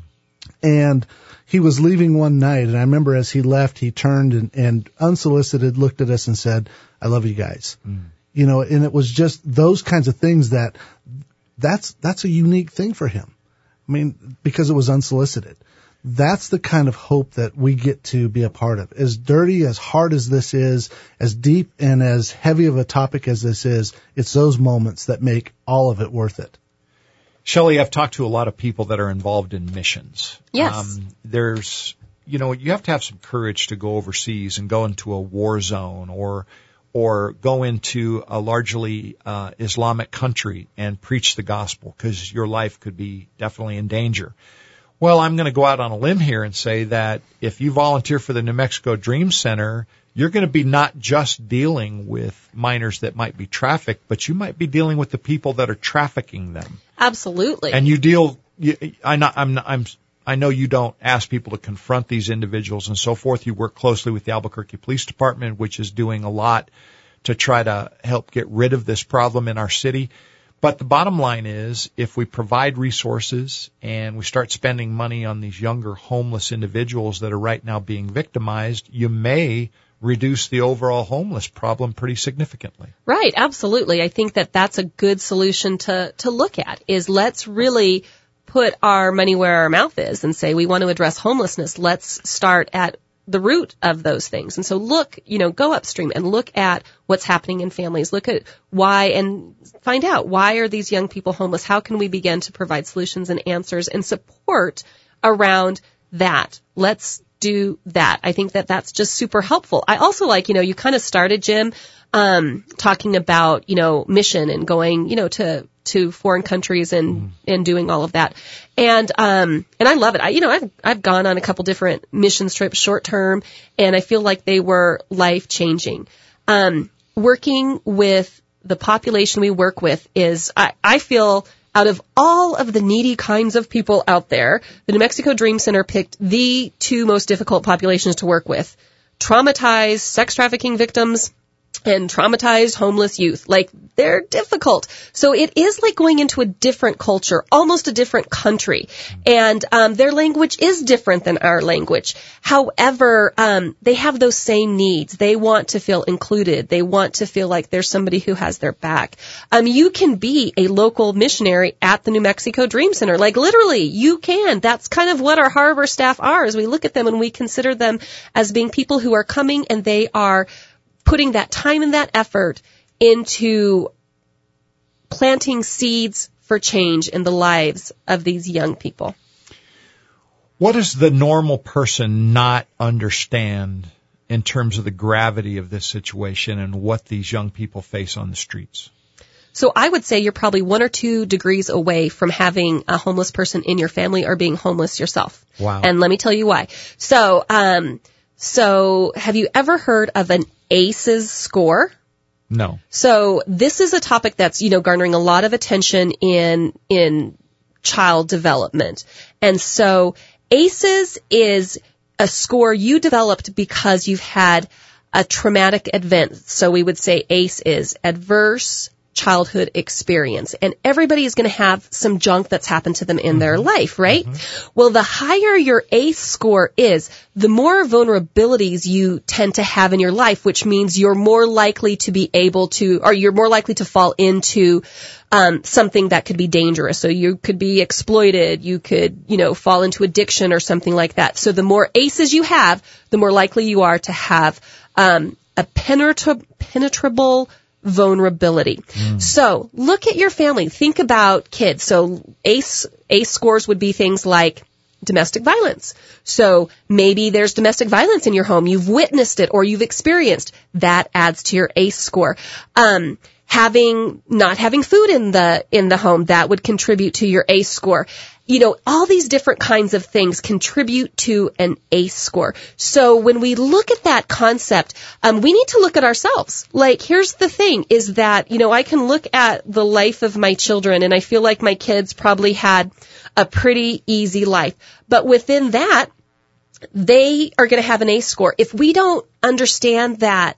Speaker 3: And he was leaving one night, and I remember as he left, he turned and, and unsolicited looked at us and said, I love you guys. Mm. You know, and it was just those kinds of things that that's, that's a unique thing for him. I mean, because it was unsolicited. That's the kind of hope that we get to be a part of. As dirty, as hard as this is, as deep and as heavy of a topic as this is, it's those moments that make all of it worth it.
Speaker 2: Shelley, I've talked to a lot of people that are involved in missions.
Speaker 4: Yes.
Speaker 2: Um, there's, you know, you have to have some courage to go overseas and go into a war zone or, or go into a largely uh, Islamic country and preach the gospel, because your life could be definitely in danger. Well, I'm going to go out on a limb here and say that if you volunteer for the New Mexico Dream Center, you're going to be not just dealing with minors that might be trafficked, but you might be dealing with the people that are trafficking them.
Speaker 4: Absolutely.
Speaker 2: And you deal, you, I not, I'm, I'm, I know you don't ask people to confront these individuals and so forth. You work closely with the Albuquerque Police Department, which is doing a lot to try to help get rid of this problem in our city. But the bottom line is, if we provide resources and we start spending money on these younger homeless individuals that are right now being victimized, you may reduce the overall homeless problem pretty significantly.
Speaker 4: Right, absolutely. I think that that's a good solution to, to look at, is let's really put our money where our mouth is and say we want to address homelessness. Let's start at the root of those things. And so look, you know, go upstream and look at what's happening in families. Look at why and find out, why are these young people homeless? How can we begin to provide solutions and answers and support around that? Let's do that. I think that that's just super helpful. I also like, you know, you kind of started, Jim, um, talking about, you know, mission and going, you know, to, to foreign countries and, mm. and doing all of that. And, um, and I love it. I, you know, I've, I've gone on a couple different missions trips short term, and I feel like they were life changing. Um, working with the population we work with is, I, I feel, out of all of the needy kinds of people out there, the New Mexico Dream Center picked the two most difficult populations to work with: traumatized sex trafficking victims and traumatized homeless youth. Like, they're difficult. So it is like going into a different culture, almost a different country. And um, their language is different than our language. However, um, they have those same needs. They want to feel included. They want to feel like there's somebody who has their back. Um, you can be a local missionary at the New Mexico Dream Center. Like, literally, you can. That's kind of what our harbor staff are, as we look at them and we consider them as being people who are coming and they are putting that time and that effort into planting seeds for change in the lives of these young people.
Speaker 2: What does the normal person not understand in terms of the gravity of this situation and what these young people face on the streets?
Speaker 4: So I would say you're probably one or two degrees away from having a homeless person in your family or being homeless yourself.
Speaker 2: Wow.
Speaker 4: And let me tell you why. So, um, so have you ever heard of an A C Es score?
Speaker 2: No.
Speaker 4: So this is a topic that's, you know, garnering a lot of attention in, in child development. And so A C Es is a score you developed because you've had a traumatic event. So we would say A C E is adverse childhood experience. And everybody is going to have some junk that's happened to them in mm-hmm. their life, right? Mm-hmm. Well, the higher your A C E score is, the more vulnerabilities you tend to have in your life, which means you're more likely to be able to, or you're more likely to fall into um, something that could be dangerous. So you could be exploited, you could, you know, fall into addiction or something like that. So the more A C Es you have, the more likely you are to have um, a penetra- penetrable vulnerability. Mm. So look at your family. Think about kids. So A C E, A C E scores would be things like domestic violence. So maybe there's domestic violence in your home. You've witnessed it or you've experienced. That adds to your A C E score. Um, having, not having food in the, in the home, that would contribute to your A C E score. You know, all these different kinds of things contribute to an A C E score. So when we look at that concept, um, we need to look at ourselves. Like, here's the thing, is that, you know, I can look at the life of my children and I feel like my kids probably had a pretty easy life. But within that, they are going to have an A C E score. If we don't understand that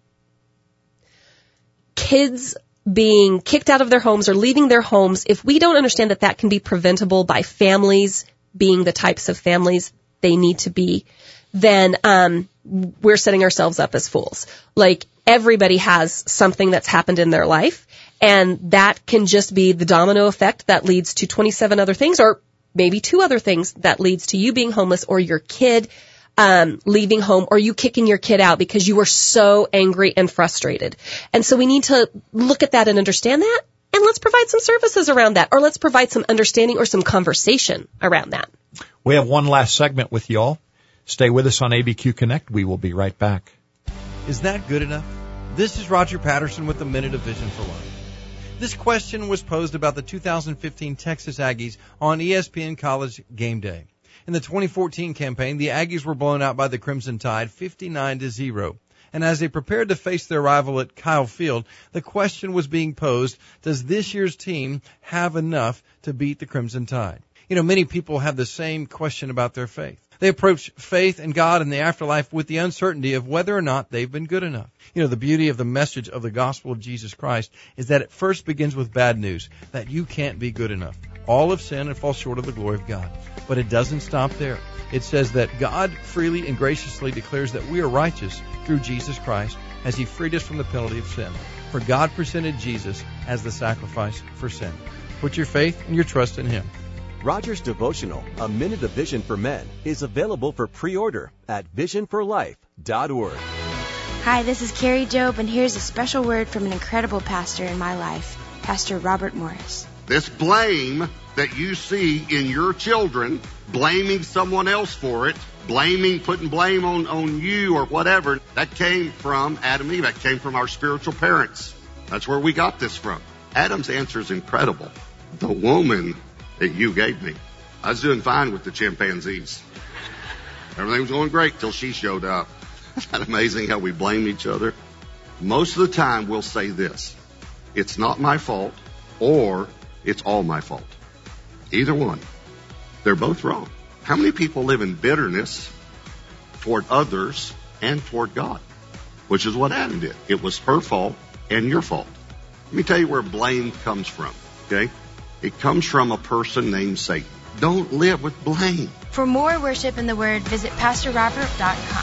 Speaker 4: kids being kicked out of their homes or leaving their homes, if we don't understand that that can be preventable by families being the types of families they need to be, then um, we're setting ourselves up as fools. Like, everybody has something that's happened in their life, and that can just be the domino effect that leads to twenty-seven other things, or maybe two other things that leads to you being homeless or your kid Um, leaving home, or you kicking your kid out because you were so angry and frustrated. And so we need to look at that and understand that, and let's provide some services around that, or let's provide some understanding or some conversation around that.
Speaker 2: We have one last segment with y'all. Stay with us on A B Q Connect. We will be right back.
Speaker 18: Is that good enough? This is Roger Patterson with a Minute of Vision for Life. This question was posed about the two thousand fifteen Texas Aggies on E S P N College Game Day. In the twenty fourteen campaign, the Aggies were blown out by the Crimson Tide fifty-nine to zero. And as they prepared to face their rival at Kyle Field, the question was being posed, does this year's team have enough to beat the Crimson Tide? You know, many people have the same question about their faith. They approach faith and God and the afterlife with the uncertainty of whether or not they've been good enough. You know, the beauty of the message of the gospel of Jesus Christ is that it first begins with bad news, that you can't be good enough. All have sinned and fall short of the glory of God. But it doesn't stop there. It says that God freely and graciously declares that we are righteous through Jesus Christ as He freed us from the penalty of sin. For God presented Jesus as the sacrifice for sin. Put your faith and your trust in Him.
Speaker 19: Roger's devotional, A Minute of Vision for Men, is available for pre-order at vision for life dot org.
Speaker 20: Hi, this is Carrie Job, and here's a special word from an incredible pastor in my life, Pastor Robert Morris.
Speaker 21: This blame that you see in your children, blaming someone else for it, blaming, putting blame on, on you or whatever, that came from Adam and Eve. That came from our spiritual parents. That's where we got this from. Adam's answer is incredible. The woman that you gave me. I was doing fine with the chimpanzees. Everything was going great till she showed up. Isn't that amazing how we blame each other? Most of the time we'll say this: it's not my fault, or it's all my fault. Either one. They're both wrong. How many people live in bitterness toward others and toward God? Which is what Adam did. It was her fault and your fault. Let me tell you where blame comes from, okay? It comes from a person named Satan. Don't live with blame.
Speaker 20: For more worship in the Word, visit pastor robert dot com.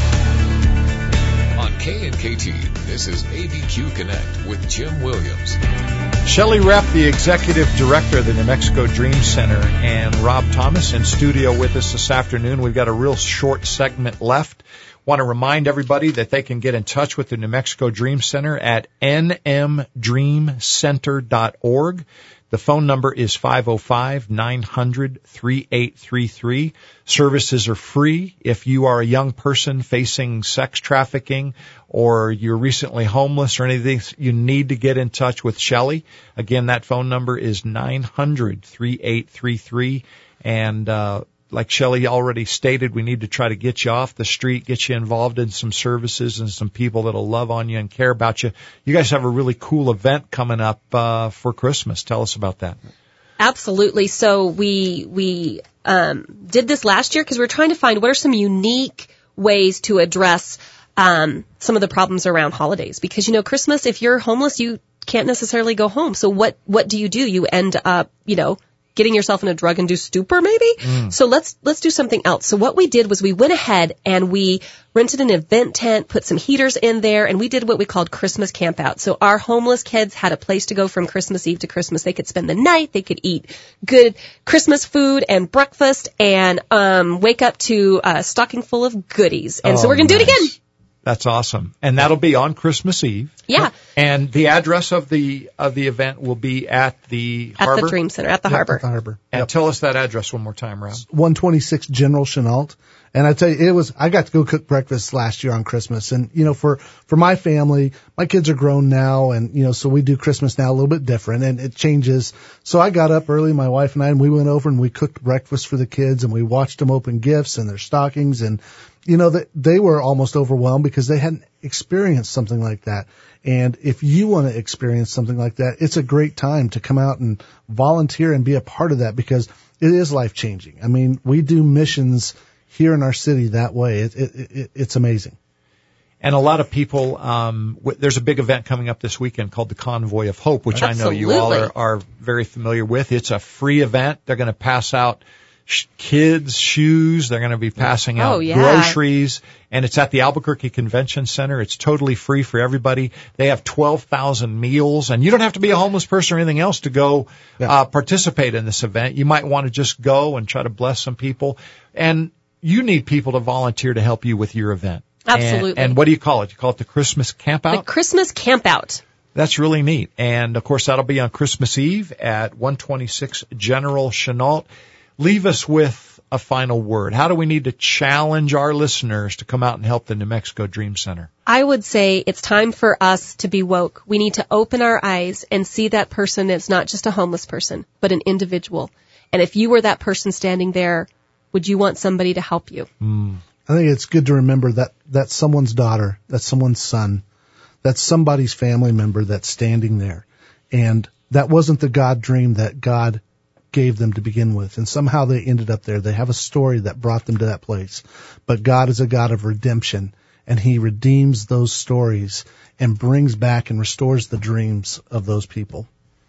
Speaker 1: On K N K T, this is A B Q Connect with Jim Williams.
Speaker 2: Shelley Repp, the Executive Director of the New Mexico Dream Center, and Rob Thomas in studio with us this afternoon. We've got a real short segment left. Want to remind everybody that they can get in touch with the New Mexico Dream Center at n m dream center dot org. The phone number is five oh five, nine hundred, thirty-eight thirty-three. Services are free. If you are a young person facing sex trafficking or you're recently homeless or anything, you need to get in touch with Shelley. Again, that phone number is nine hundred, thirty-eight thirty-three. And uh like Shelley already stated, we need to try to get you off the street, get you involved in some services and some people that'll love on you and care about you. You guys have a really cool event coming up uh for Christmas. Tell us about that.
Speaker 4: Absolutely. So we we um did this last year because we we're trying to find what are some unique ways to address um some of the problems around holidays. Because, you know, Christmas, if you're homeless, you can't necessarily go home. So what what do you do? You end up, you know, getting yourself in a drug-induced stupor, maybe? Mm. So let's let's do something else. So what we did was we went ahead and we rented an event tent, put some heaters in there, and we did what we called Christmas camp out. So our homeless kids had a place to go from Christmas Eve to Christmas. They could spend the night, they could eat good Christmas food and breakfast, and um wake up to a stocking full of goodies. And oh, so we're going to nice. do it again.
Speaker 2: That's awesome. And that'll be on Christmas Eve.
Speaker 4: Yeah.
Speaker 2: And the address of the of the event will be at the
Speaker 4: at
Speaker 2: harbor?
Speaker 4: At the Dream Center, at the
Speaker 3: yep,
Speaker 4: harbor.
Speaker 3: At the harbor.
Speaker 2: And
Speaker 3: yep.
Speaker 2: tell us that address one more time, Rob.
Speaker 3: one twenty-six General Chenault. And I tell you, it was, I got to go cook breakfast last year on Christmas. And, you know, for, for my family, my kids are grown now. And, you know, so we do Christmas now a little bit different and it changes. So I got up early, my wife and I, and we went over and we cooked breakfast for the kids and we watched them open gifts and their stockings. And, you know, they, they were almost overwhelmed because they hadn't experienced something like that. And if you want to experience something like that, it's a great time to come out and volunteer and be a part of that because it is life changing. I mean, we do missions here in our city that way. It, it, it, it's amazing.
Speaker 2: And a lot of people, um, w- there's a big event coming up this weekend called the Convoy of Hope, which Absolutely. I know you all are, are very familiar with. It's a free event. They're going to pass out sh- kids' shoes. They're going to be passing out
Speaker 4: oh, yeah.
Speaker 2: groceries. And it's at the Albuquerque Convention Center. It's totally free for everybody. They have twelve thousand meals. And you don't have to be a homeless person or anything else to go yeah. uh, participate in this event. You might want to just go and try to bless some people. And you need people to volunteer to help you with your event.
Speaker 4: Absolutely.
Speaker 2: And, and what do you call it? You call it the Christmas Camp Out?
Speaker 4: The Christmas Camp Out.
Speaker 2: That's really neat. And, of course, that'll be on Christmas Eve at one twenty-six General Chenault. Leave us with a final word. How do we need to challenge our listeners to come out and help the New Mexico Dream Center?
Speaker 4: I would say it's time for us to be woke. We need to open our eyes and see that person as not just a homeless person, but an individual. And if you were that person standing there, would you want somebody to help you?
Speaker 2: Mm.
Speaker 3: I think it's good to remember that that's someone's daughter, that's someone's son, that's somebody's family member that's standing there. And that wasn't the God dream that God gave them to begin with. And somehow they ended up there. They have a story that brought them to that place. But God is a God of redemption, and he redeems those stories and brings back and restores the dreams of those people.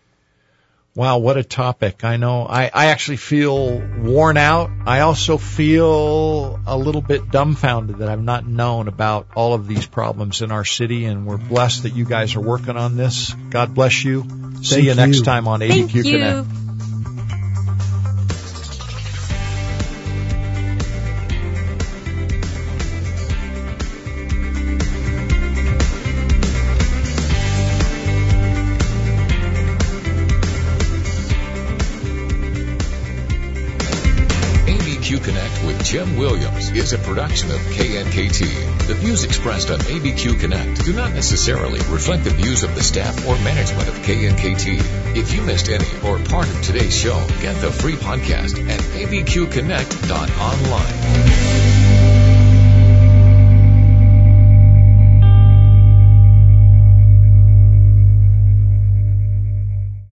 Speaker 2: Wow, what a topic. I know I, I actually feel worn out. I also feel a little bit dumbfounded that I've not known about all of these problems in our city, and we're blessed that you guys are working on this. God bless you. See
Speaker 3: Thank
Speaker 2: you next
Speaker 3: you.
Speaker 2: time on A B Q
Speaker 4: Thank you.
Speaker 2: Connect.
Speaker 1: Jim Williams is a production of K N K T. The views expressed on A B Q Connect do not necessarily reflect the views of the staff or management of K N K T. If you missed any or part of today's show, get the free podcast at a b q connect dot online.